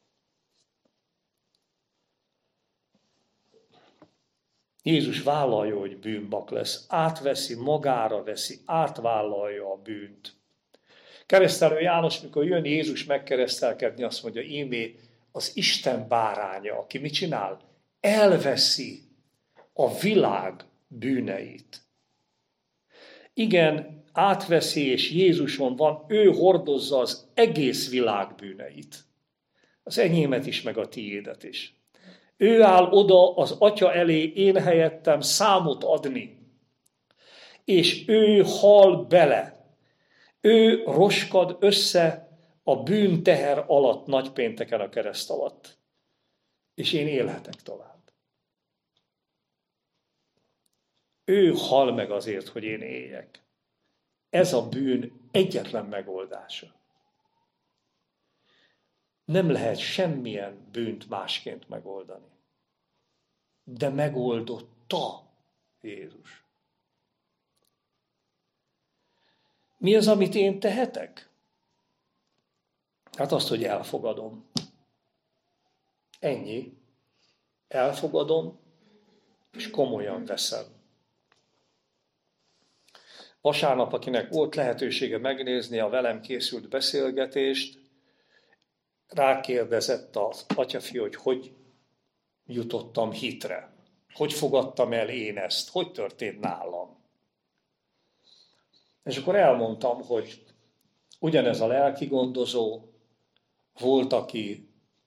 Jézus vállalja, hogy bűnbak lesz, átveszi, magára veszi, átvállalja a bűnt. Keresztelő János, mikor jön Jézus megkeresztelkedni, azt mondja, ímé az Isten báránya, aki mit csinál? Elveszi a világ bűneit. Igen, átveszi, és Jézuson van, ő hordozza az egész világ bűneit. Az enyémet is, meg a tiédet is. Ő áll oda az Atya elé én helyettem számot adni. És ő hal bele. Ő roskad össze a bűnteher alatt nagypénteken a kereszt alatt. És én élhetek tovább. Ő hal meg azért, hogy én éljek. Ez a bűn egyetlen megoldása. Nem lehet semmilyen bűnt másként megoldani. De megoldotta Jézus. Mi az, amit én tehetek? Hát azt, hogy elfogadom. Ennyi. Elfogadom, és komolyan veszem. Vasárnap, akinek volt lehetősége megnézni a velem készült beszélgetést, rákérdezett az atyafi, hogy jutottam hitre. Hogy fogadtam el én ezt? Hogy történt nálam? És akkor elmondtam, hogy ugyanez a lelki gondozó volt, aki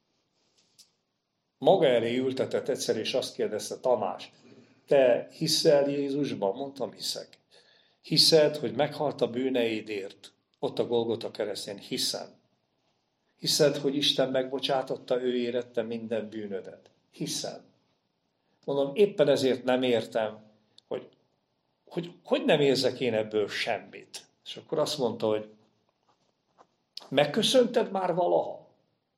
maga elé ültetett egyszer, és azt kérdezte, Tamás, te hiszel Jézusban? Mondtam, hiszek. Hiszed, hogy meghalt a bűneidért ott a Golgota keresztjén? Hiszem. Hiszed, hogy Isten megbocsátotta, ő érette minden bűnödet? Hiszem. Mondom, éppen ezért nem értem, hogy nem érzek én ebből semmit. És akkor azt mondta, hogy megköszönted már valaha?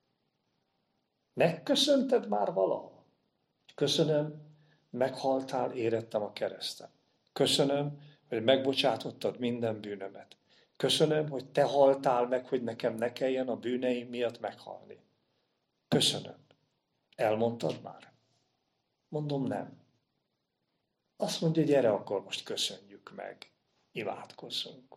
Megköszönted már valaha? Köszönöm, meghaltál, érettem a kereszten. Köszönöm, hogy megbocsátottad minden bűnömet. Köszönöm, hogy te haltál meg, hogy nekem ne kelljen a bűneim miatt meghalni. Köszönöm. Elmondtad már? Mondom, nem. Azt mondja, gyere, akkor most köszönjük meg. Imádkozzunk.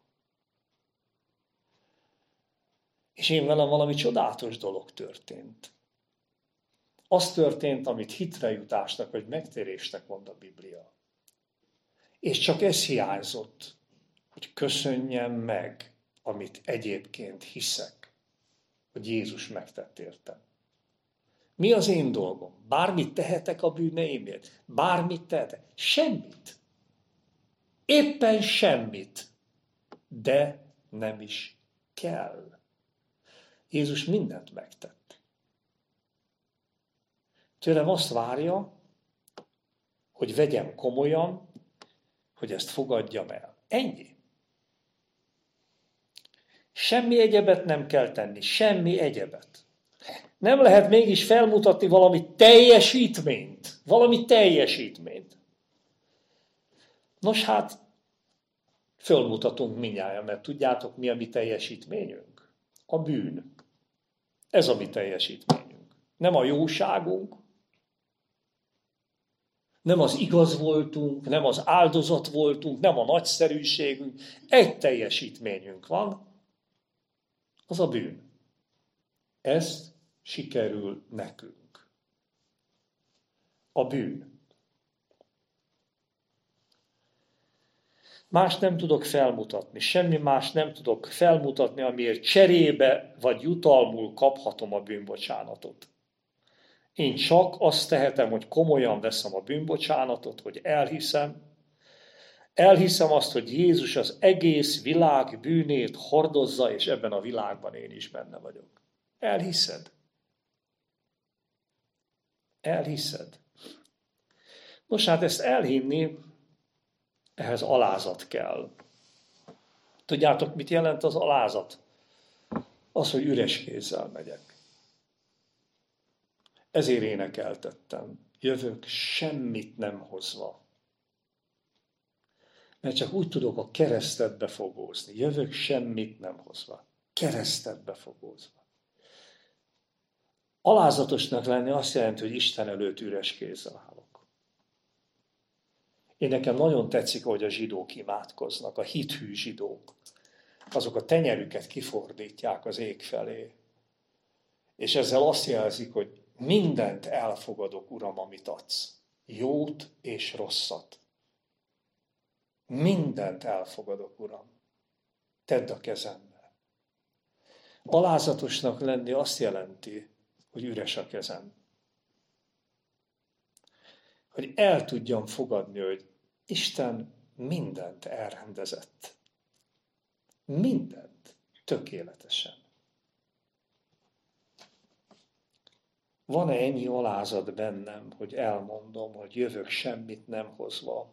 És én velem valami csodálatos dolog történt. Az történt, amit hitrejutásnak vagy megtérésnek mond a Biblia. És csak ez hiányzott, hogy köszönjem meg, amit egyébként hiszek, hogy Jézus megtett értem. Mi az én dolgom? Bármit tehetek a bűneimért? Bármit tehetek? Semmit. Éppen semmit. De nem is kell. Jézus mindent megtett. Tőlem azt várja, hogy vegyem komolyan, hogy ezt fogadjam el. Ennyi. Semmi egyebet nem kell tenni, semmi egyebet. Nem lehet mégis felmutatni valami teljesítményt. Valami teljesítményt. Nos hát, fölmutatunk mindnyájan, mert tudjátok, mi a mi teljesítményünk? A bűn. Ez a mi teljesítményünk. Nem a jóságunk, nem az igaz voltunk, nem az áldozat voltunk, nem a nagyszerűségünk. Egy teljesítményünk van, az a bűn. Ez sikerül nekünk. A bűn. Más nem tudok felmutatni, semmi más nem tudok felmutatni, amiért cserébe vagy jutalmul kaphatom a bűnbocsánatot. Én csak azt tehetem, hogy komolyan veszem a bűnbocsánatot, hogy elhiszem. Elhiszem azt, hogy Jézus az egész világ bűnét hordozza, és ebben a világban én is benne vagyok. Elhiszed? Elhiszed? Nos, hát ezt elhinni, ehhez alázat kell. Tudjátok, mit jelent az alázat? Az, hogy üres kézzel megyek. Ezért énekeltettem. Jövök semmit nem hozva. Mert csak úgy tudok a keresztet befogózni. Jövök semmit nem hozva. Keresztet befogózva. Alázatosnak lenni azt jelenti, hogy Isten előtt üres kézzel állok. Én nekem nagyon tetszik, hogy a zsidók imádkoznak, a hithű zsidók. Azok a tenyerüket kifordítják az ég felé. És ezzel azt jelzik, hogy mindent elfogadok, Uram, amit adsz. Jót és rosszat. Mindent elfogadok, Uram. Tedd a kezembe. Alázatosnak lenni azt jelenti, hogy üres a kezem. Hogy el tudjam fogadni, hogy Isten mindent elrendezett. Mindent. Tökéletesen. Van-e ennyi alázat bennem, hogy elmondom, hogy jövök semmit nem hozva?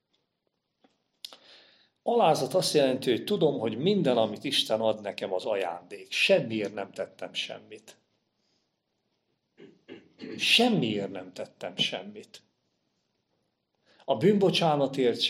Alázat azt jelenti, hogy tudom, hogy minden, amit Isten ad nekem, az ajándék. Semmiért nem tettem semmit. Semmiért nem tettem semmit. A bűnbocsánatért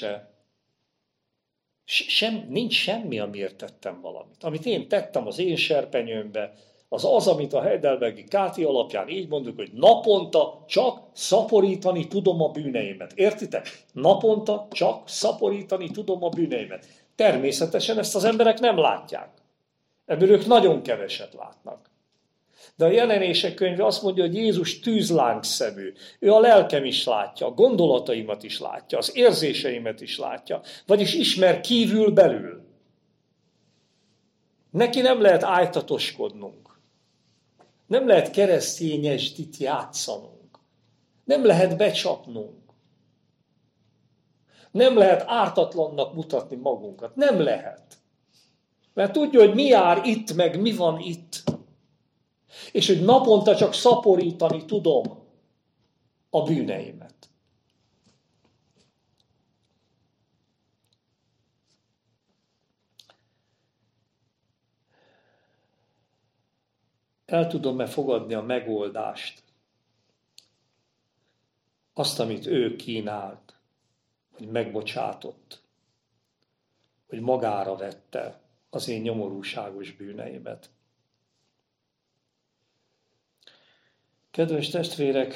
nincs semmi, amiért tettem valamit. Amit én tettem az én serpenyőmbe, az, amit a Heidelbergi Káti alapján így mondjuk, hogy naponta csak szaporítani tudom a bűneimet. Értitek? Naponta csak szaporítani tudom a bűneimet. Természetesen ezt az emberek nem látják. Ebből ők nagyon keveset látnak. De a Jelenések könyve azt mondja, hogy Jézus tűzlángszemű. Ő a lelkem is látja, a gondolataimat is látja, az érzéseimet is látja. Vagyis ismer kívül belül. Neki nem lehet ájtatoskodnunk. Nem lehet keresztényesdit játszanunk. Nem lehet becsapnunk. Nem lehet ártatlannak mutatni magunkat. Nem lehet. Mert tudja, hogy mi jár itt, meg mi van itt. És hogy naponta csak szaporítani tudom a bűneimet. El tudom-e fogadni a megoldást? Azt, amit ő kínált, hogy megbocsátott, hogy magára vette az én nyomorúságos bűneimet. Kedves testvérek,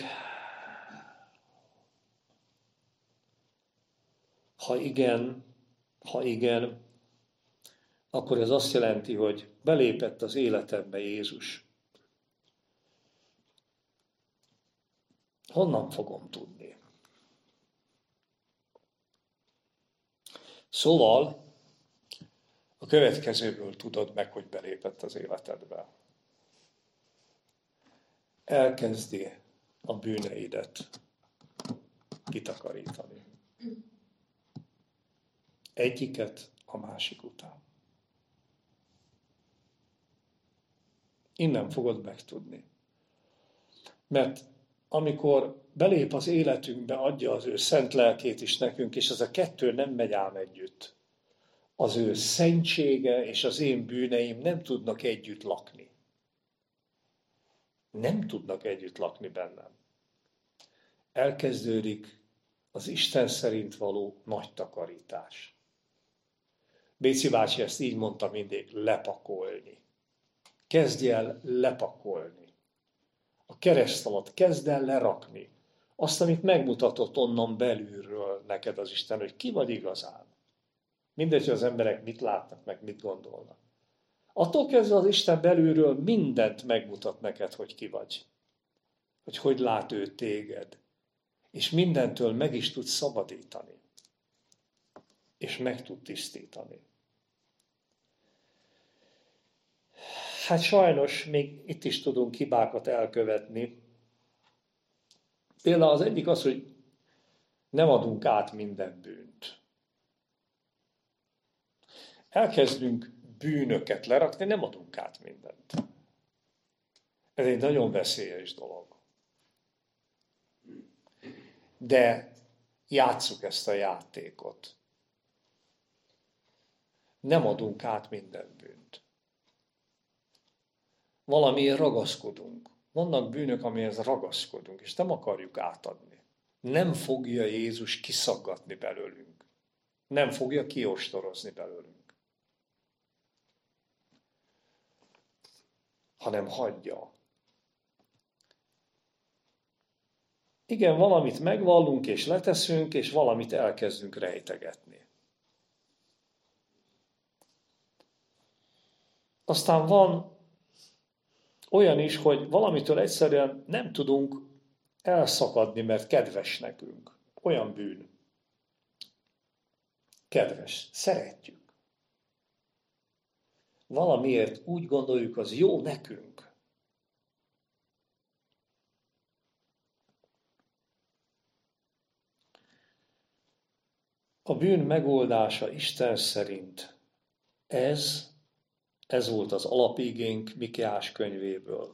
ha igen, akkor ez azt jelenti, hogy belépett az életembe Jézus. Honnan fogom tudni? Szóval a következőből tudod meg, hogy belépett az életedbe. Elkezdi a bűneidet kitakarítani. Egyiket a másik után. Innen fogod megtudni. Mert amikor belép az életünkbe, adja az ő szent lelkét is nekünk, és ez a kettő nem megy ám együtt. Az ő szentsége és az én bűneim nem tudnak együtt lakni. Nem tudnak együtt lakni bennem. Elkezdődik az Isten szerint való nagy takarítás. Béci bácsi ezt így mondta mindig, lepakolni. Kezdj el lepakolni. A kereszt alatt kezd el lerakni. Azt, amit megmutatott onnan belülről neked az Isten, hogy ki vagy igazán. Mindegy, hogy az emberek mit látnak, meg mit gondolnak. Attól kezdve az Isten belülről mindent megmutat neked, hogy ki vagy. Hogy lát ő téged. És mindentől meg is tud szabadítani. És meg tud tisztítani. Hát sajnos még itt is tudunk hibákat elkövetni. Például az egyik az, hogy nem adunk át minden bűnt. Elkezdünk bűnöket lerakni, nem adunk át mindent. Ez egy nagyon veszélyes dolog. De játsszuk ezt a játékot. Nem adunk át minden bűnt. Valamiért ragaszkodunk. Vannak bűnök, amihez ragaszkodunk, és nem akarjuk átadni. Nem fogja Jézus kiszaggatni belőlünk. Nem fogja kiostorozni belőlünk. Hanem hagyja. Igen, valamit megvallunk és leteszünk, és valamit elkezdünk rejtegetni. Aztán van olyan is, hogy valamitől egyszerűen nem tudunk elszakadni, mert kedves nekünk. Olyan bűn. Kedves. Szeretjük. Valamiért úgy gondoljuk, az jó nekünk. A bűn megoldása Isten szerint ez volt az alapigénk Mikéás könyvéből.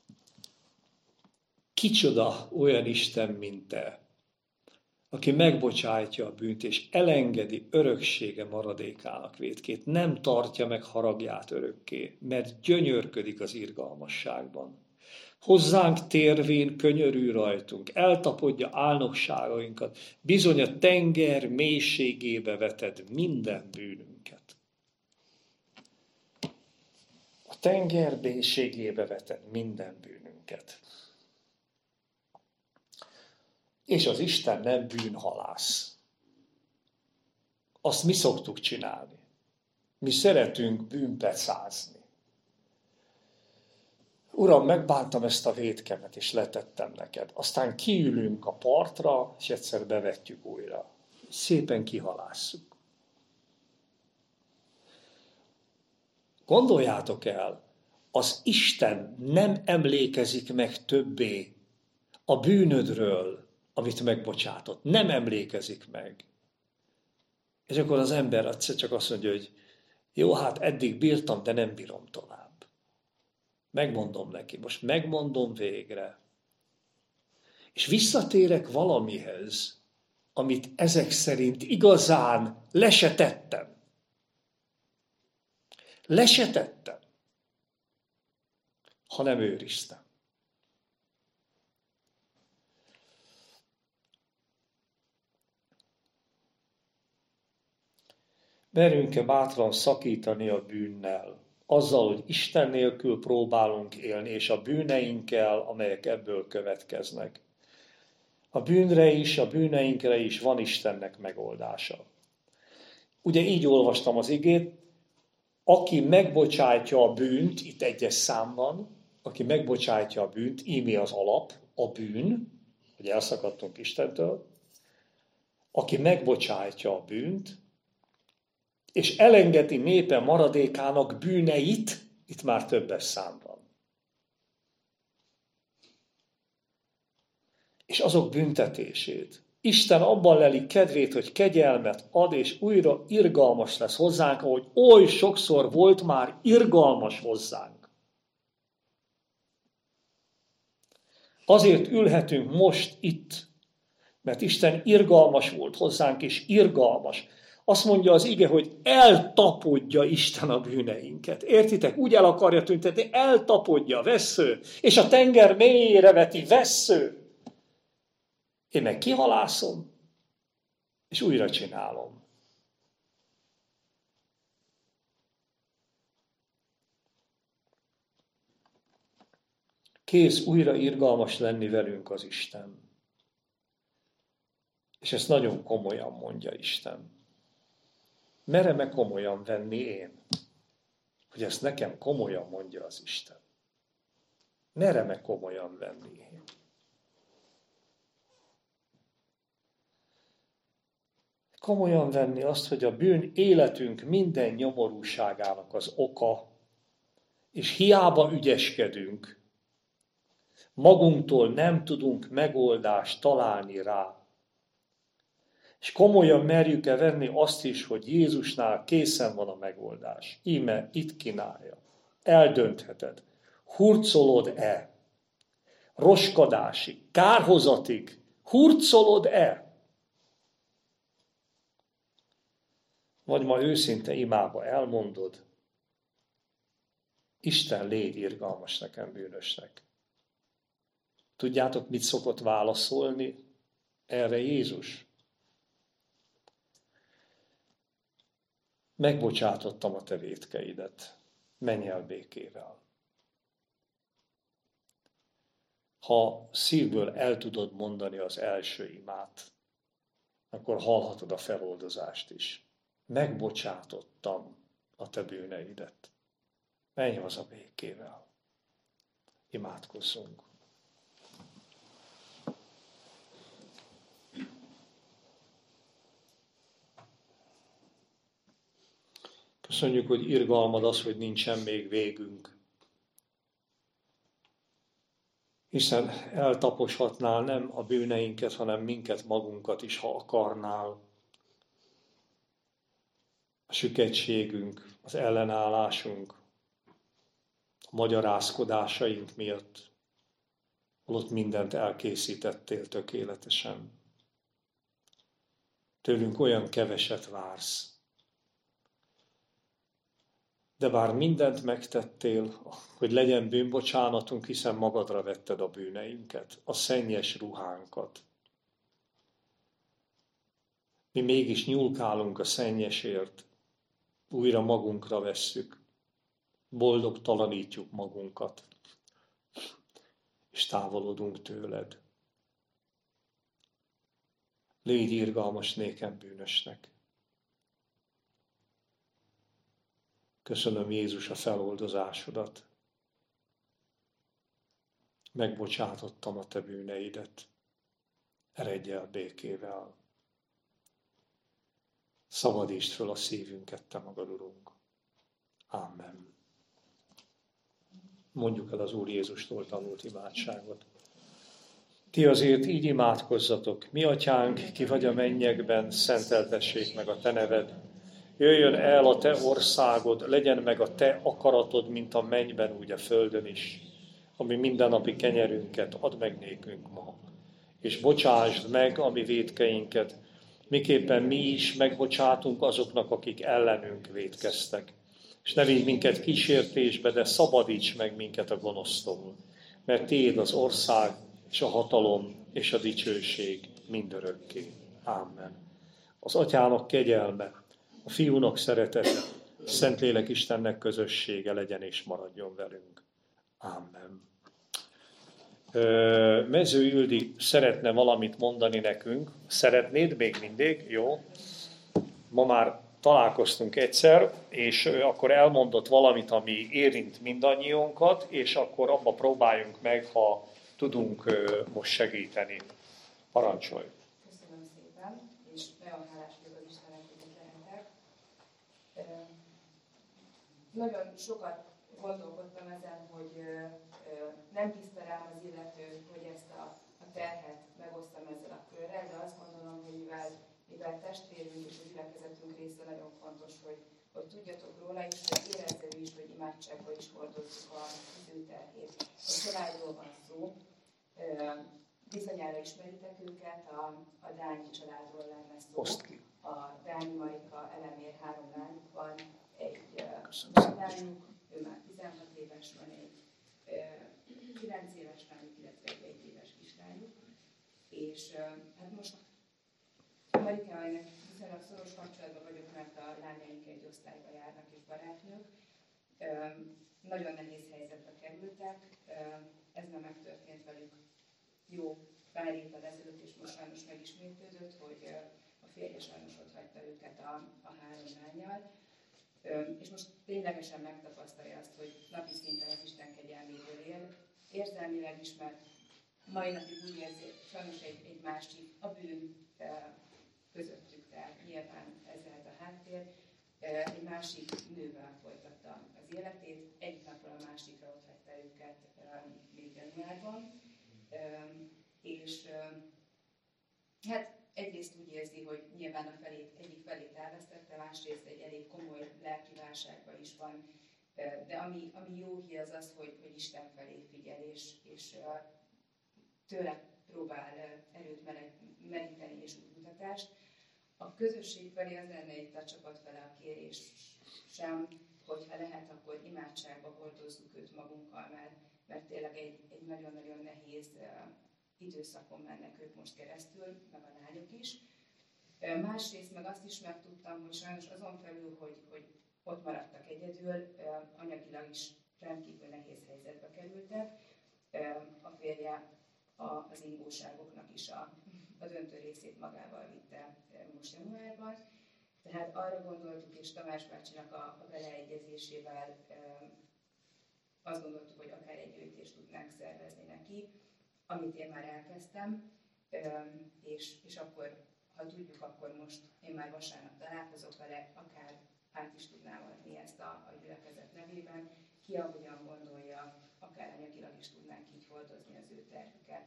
Kicsoda olyan Isten, mint te, aki megbocsájtja a bűnt, és elengedi öröksége maradékának vétkét, nem tartja meg haragját örökké, mert gyönyörködik az irgalmasságban. Hozzánk térvén könyörül rajtunk, eltapodja álnokságainkat, bizony a tenger mélységébe veted minden bűnünket. A tenger mélységébe veted minden bűnünket. És az Isten nem bűnhalász. Azt mi szoktuk csinálni. Mi szeretünk bűnpecázni. Uram, megbántam ezt a vétkemet, és letettem neked. Aztán kiülünk a partra, és egyszer bevetjük újra. Szépen kihalásszuk. Gondoljátok el, az Isten nem emlékezik meg többé a bűnödről, amit megbocsátott. Nem emlékezik meg. És akkor az ember egyszer csak azt mondja, hogy jó, hát eddig bírtam, de nem bírom tovább. Megmondom neki, most megmondom végre. És visszatérek valamihez, amit ezek szerint igazán le se tettem. Le se tettem, hanem őriztem. Merünk-e bátran szakítani a bűnnel, azzal, hogy Isten nélkül próbálunk élni, és a bűneinkkel, amelyek ebből következnek. A bűnre is, a bűneinkre is van Istennek megoldása. Ugye így olvastam az igét, aki megbocsátja a bűnt, itt egyes számban, aki megbocsátja a bűnt, íme az alap, a bűn, a hogy elszakadtunk Istentől, aki megbocsátja a bűnt, és elengedi népe maradékának bűneit, itt már többes számban. És azok büntetését. Isten abban leli kedvét, hogy kegyelmet ad, és újra irgalmas lesz hozzánk, ahogy oly sokszor volt már irgalmas hozzánk. Azért ülhetünk most itt, mert Isten irgalmas volt hozzánk, és irgalmas. Azt mondja az ige, hogy eltapodja Isten a bűneinket. Értitek? Úgy el akarja tüntetni, eltapodja, vessző, és a tenger mélyére veti, vessző. Én meg kihalászom, és újra csinálom. Kész újra irgalmas lenni velünk az Isten. És ezt nagyon komolyan mondja Isten. Merem-e komolyan venni én? Hogy ezt nekem komolyan mondja az Isten. Merem-e komolyan venni én? Komolyan venni azt, hogy a bűn életünk minden nyomorúságának az oka, és hiába ügyeskedünk, magunktól nem tudunk megoldást találni rá. És komolyan merjük-e venni azt is, hogy Jézusnál készen van a megoldás. Íme itt kínálja. Eldöntheted. Hurcolod-e? Roskadásig, kárhozatig. Hurcolod-e? Vagy ma őszinte imába elmondod, Isten, légy irgalmas nekem bűnösnek. Tudjátok, mit szokott válaszolni erre Jézus? Megbocsátottam a te vétkeidet, menj el békével. Ha szívből el tudod mondani az első imát, akkor hallhatod a feloldozást is. Megbocsátottam a te bűneidet. Menj haza békével. Imádkozzunk. Köszönjük, hogy irgalmad az, hogy nincsen még végünk. Hiszen eltaposhatnál nem a bűneinket, hanem minket magunkat is, ha akarnál. A süketségünk, az ellenállásunk, a magyarázkodásaink miatt, holott mindent elkészítettél tökéletesen. Tőlünk olyan keveset vársz. De bár mindent megtettél, hogy legyen bűnbocsánatunk, hiszen magadra vetted a bűneinket, a szennyes ruhánkat. Mi mégis nyúlkálunk a szennyesért, újra magunkra vesszük, boldogtalanítjuk magunkat, és távolodunk tőled. Légy irgalmas nékem bűnösnek. Köszönöm, Jézus, a feloldozásodat. Megbocsátottam a te bűneidet. Eredj el békével. Szabadítsd föl a szívünket, te magad, Urunk. Amen. Mondjuk el az Úr Jézustól tanult imádságot. Ti azért így imádkozzatok. Mi atyánk, ki vagy a mennyekben, szenteltessék meg a te neved. Jöjjön el a te országod, legyen meg a te akaratod, mint a mennyben, úgy a földön is. Ami mindennapi kenyerünket add meg nékünk ma. És bocsásd meg a mi vétkeinket, miképpen mi is megbocsátunk azoknak, akik ellenünk vétkeztek. És ne vigy minket kísértésbe, de szabadíts meg minket a gonosztól. Mert tiéd az ország, és a hatalom, és a dicsőség mindörökké. Amen. Az Atyának kegyelme, a Fiúnak szeretete, Szentlélek Istennek közössége legyen és maradjon velünk. Amen. Mező Ildi szeretne valamit mondani nekünk. Szeretnéd még mindig? Jó. Ma már találkoztunk egyszer, és akkor elmondott valamit, ami érint mindannyiunkat, és akkor abba próbáljunk meg, ha tudunk most segíteni. Parancsolj!
Köszönöm szépen, és nagyon hálás vagyok az Istennek, hogy itt lehetek. Nagyon sokat gondolkodtam ezen, hogy nem bízta rám az illető, hogy ezt a terhet megosztam ezzel a körrel, de azt gondolom, hogy mivel testvérünk és a gyülekezetünk része, nagyon fontos, hogy tudjatok róla is, hogy érezze ő is, hogy imádságba is hordozzuk az ő terhét. A családról van szó. Bizonyára ismeritek őket, a Dányi családról lenne szó. A Dányi Marika Elemér 3 lányuk van, egy lányuk, ő már 16 éves, van egy 9 éves lányuk, illetve egy 1 éves kislányuk. És hát most Marikával viszonylag szoros kapcsolatban vagyok, mert a lányaink egy osztályba járnak és barátnők. Nagyon nehéz helyzetbe kerültek, ez nem megtörtént velük jó pár évvel ezelőtt, és most sajnos megismétlődött, hogy a férje sajnos ott hagyta őket a 3 lánnyal. És most ténylegesen megtapasztalja azt, hogy napi szinten az Isten kegyelméből él, érzelmileg is, mert mai napig úgy érzi, sajnos egy másik, a bűn közöttük, tehát nyilván ez lehet a háttér, egy másik nővel folytatta az életét, egyik napról a másikra ott hagyta őket még januárban. És hát egyrészt úgy érzi, hogy nyilván egyik felét elvesztette, másrészt egy elég komoly lelki válságban is van. De ami jó hír az az, hogy Isten felé figyel, és tőle próbál erőt meríteni és útmutatást. A közösség felé az lenne itt a csapat fele a kérés sem, hogyha lehet, akkor imádságba hordozzuk őt magunkkal, mert tényleg egy nagyon-nagyon nehéz időszakon mennek ők most keresztül, meg a lányok is. Másrészt meg azt is megtudtam, hogy sajnos azon felül, hogy ott maradtak egyedül, anyagilag is rendkívül nehéz helyzetbe kerültek. A férje az ingóságoknak is a döntő részét magával vitte most januárban. Tehát arra gondoltuk, és Tamás bácsinak a beleegyezésével azt gondoltuk, hogy akár egy gyűjtést tudnánk szervezni neki, amit én már elkezdtem, és akkor, ha tudjuk, akkor most én már vasárnap találkozok vele, akár át is tudnám adni ezt a gyülekezet nevében, ki ahogyan gondolja, akár anyagilag is tudnánk így hordozni az ő terhüket.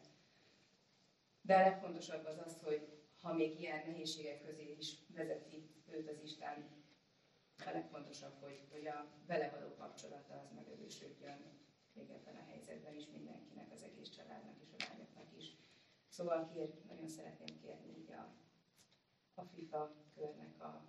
De a legfontosabb az az, hogy ha még ilyen nehézségek közé is vezeti őt az Isten, a legfontosabb, hogy a vele való kapcsolata az megerősödjön még ebben a helyzetben is mindenkinek, az egész családnak és a lányoknak is. Szóval nagyon szeretném kérni így a FIFA körnek a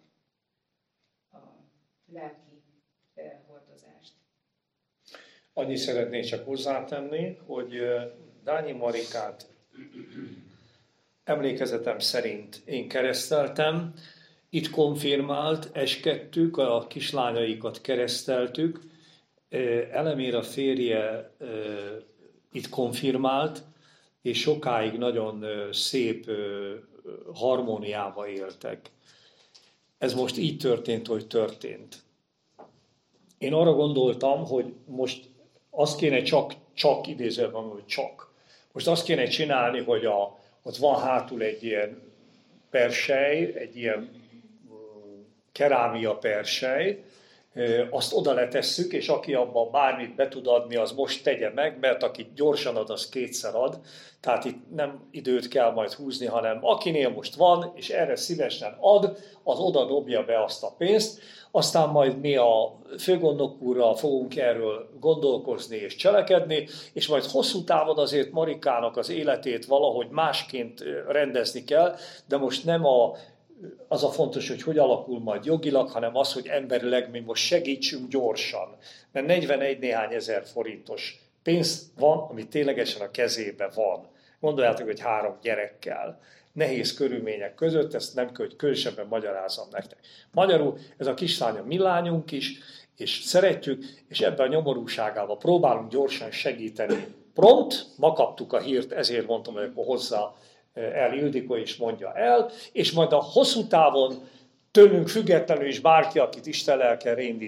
lelki hordozást.
Annyit szeretnék csak hozzátenni, hogy Dányi Marikát emlékezetem szerint én kereszteltem, itt konfirmált, eskedtük, a kislányaikat kereszteltük, Elemér a férje itt konfirmált, és sokáig nagyon szép harmóniába éltek. Ez most így történt, hogy történt. Én arra gondoltam, hogy most azt kéne csak idézőben, hogy csak. Most azt kéne csinálni, hogy ott van hátul egy ilyen persely, egy ilyen kerámia persely, azt oda letesszük, és aki abban bármit be tud adni, az most tegye meg, mert aki gyorsan ad, az kétszer ad. Tehát itt nem időt kell majd húzni, hanem akinél most van, és erre szívesen ad, az oda dobja be azt a pénzt. Aztán majd mi a főgondnok úrral fogunk erről gondolkozni és cselekedni, és majd hosszú távon azért Marikának az életét valahogy másként rendezni kell, de most nem az a fontos, hogy alakul majd jogilag, hanem az, hogy emberileg mi most segítsünk gyorsan. Mert 41 néhány ezer forintos pénz van, ami ténylegesen a kezébe van. Gondoljátok, hogy 3 gyerekkel. Nehéz körülmények között, ezt nem kell, hogy különösebben magyarázzam nektek. Magyarul ez a kislány a mi lányunk is, és szeretjük, és ebben a nyomorúságában próbálunk gyorsan segíteni. Prompt, ma kaptuk a hírt, ezért mondtam, hogy akkor hozzá el Ildikó is mondja el, és majd a hosszú távon tőlünk függetlenül is bárki, akit Isten lelke rémít,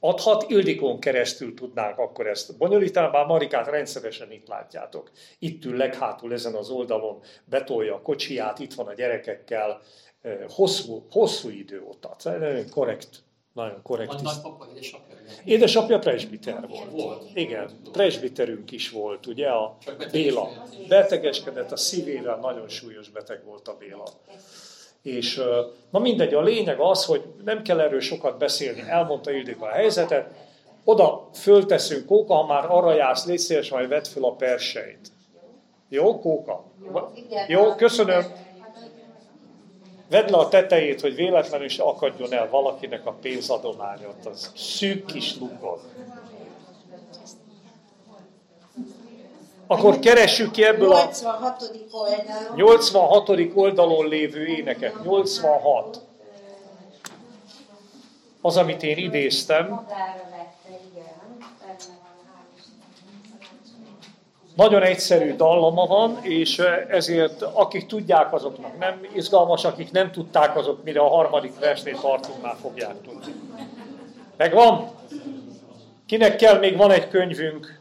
adhat, Ildikón keresztül tudnánk akkor ezt bonyolítani, bár Marikát rendszeresen itt látjátok. Itt ül leghátul ezen az oldalon, betolja a kocsiját, itt van a gyerekekkel, hosszú idő óta. Nagyon korrekt. Nagyon korrekt.
A nagypapa édesapja?
Édesapja presbiter volt. Igen, presbiterünk is volt, ugye, a Béla. Betegeskedett a szívével, nagyon súlyos beteg volt a Béla. És na mindegy, a lényeg az, hogy nem kell erről sokat beszélni, elmondta Ildikó a helyzetet, oda fölteszünk, Kóka, ha már arra jársz, légy szíves, majd vedd föl a perseit. Jó, Kóka? Jó, köszönöm. Vedd le a tetejét, hogy véletlenül is akadjon el valakinek a pénzadományot, az szűk kis lukon. Akkor keressük ki ebből a 86. oldalon lévő éneket. 86. Az, amit én idéztem. Nagyon egyszerű dallama van, és ezért akik tudják, azoknak nem izgalmas, akik nem tudták, azok mire a harmadik versnél tartunk, már fogják tudni. Megvan? Kinek kell, még van egy könyvünk?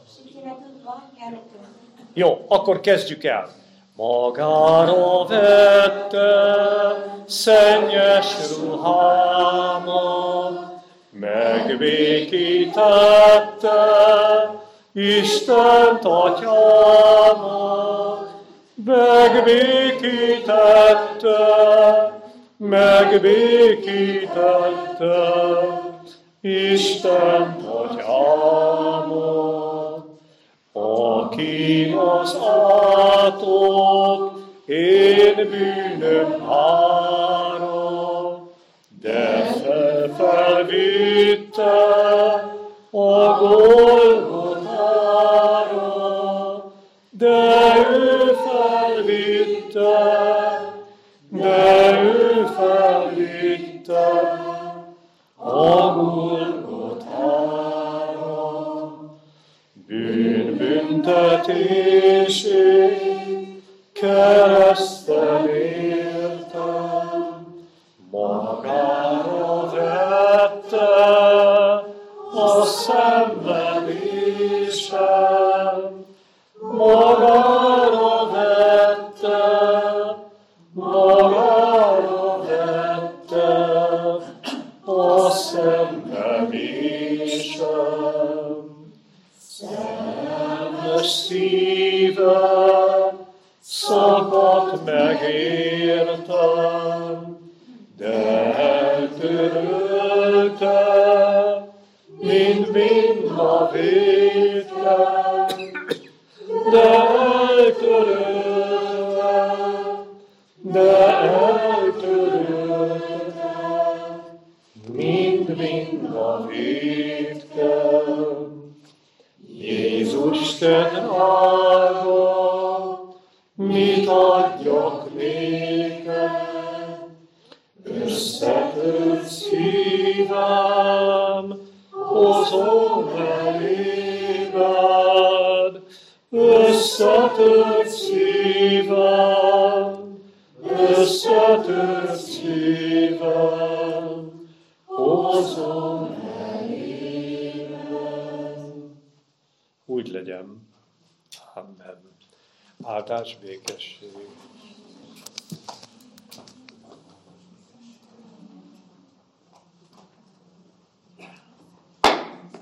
Jó, akkor kezdjük el. Magára vette szennyes ruhámat, megbékítette Istent atyámat, megbékítette Istent atyámat, aki az átok én bűnöm ára, de felvitte a Golgotára, de ő felvitte a Golgotára. Bűnbüntetését kereszten értem, magára vette a szenvedésem, magára vette a szenvedésem. Szerelmes szívem szakadt megértem, de eltörölte mind a vétkem, de eltörölte mind a vétkem. Jézus, te drága, mit adjak néked? Összetört szívem, hozom eléd. Összetört szívem, hozom eléd. Úgy legyen. Amen. Áldás, békesség.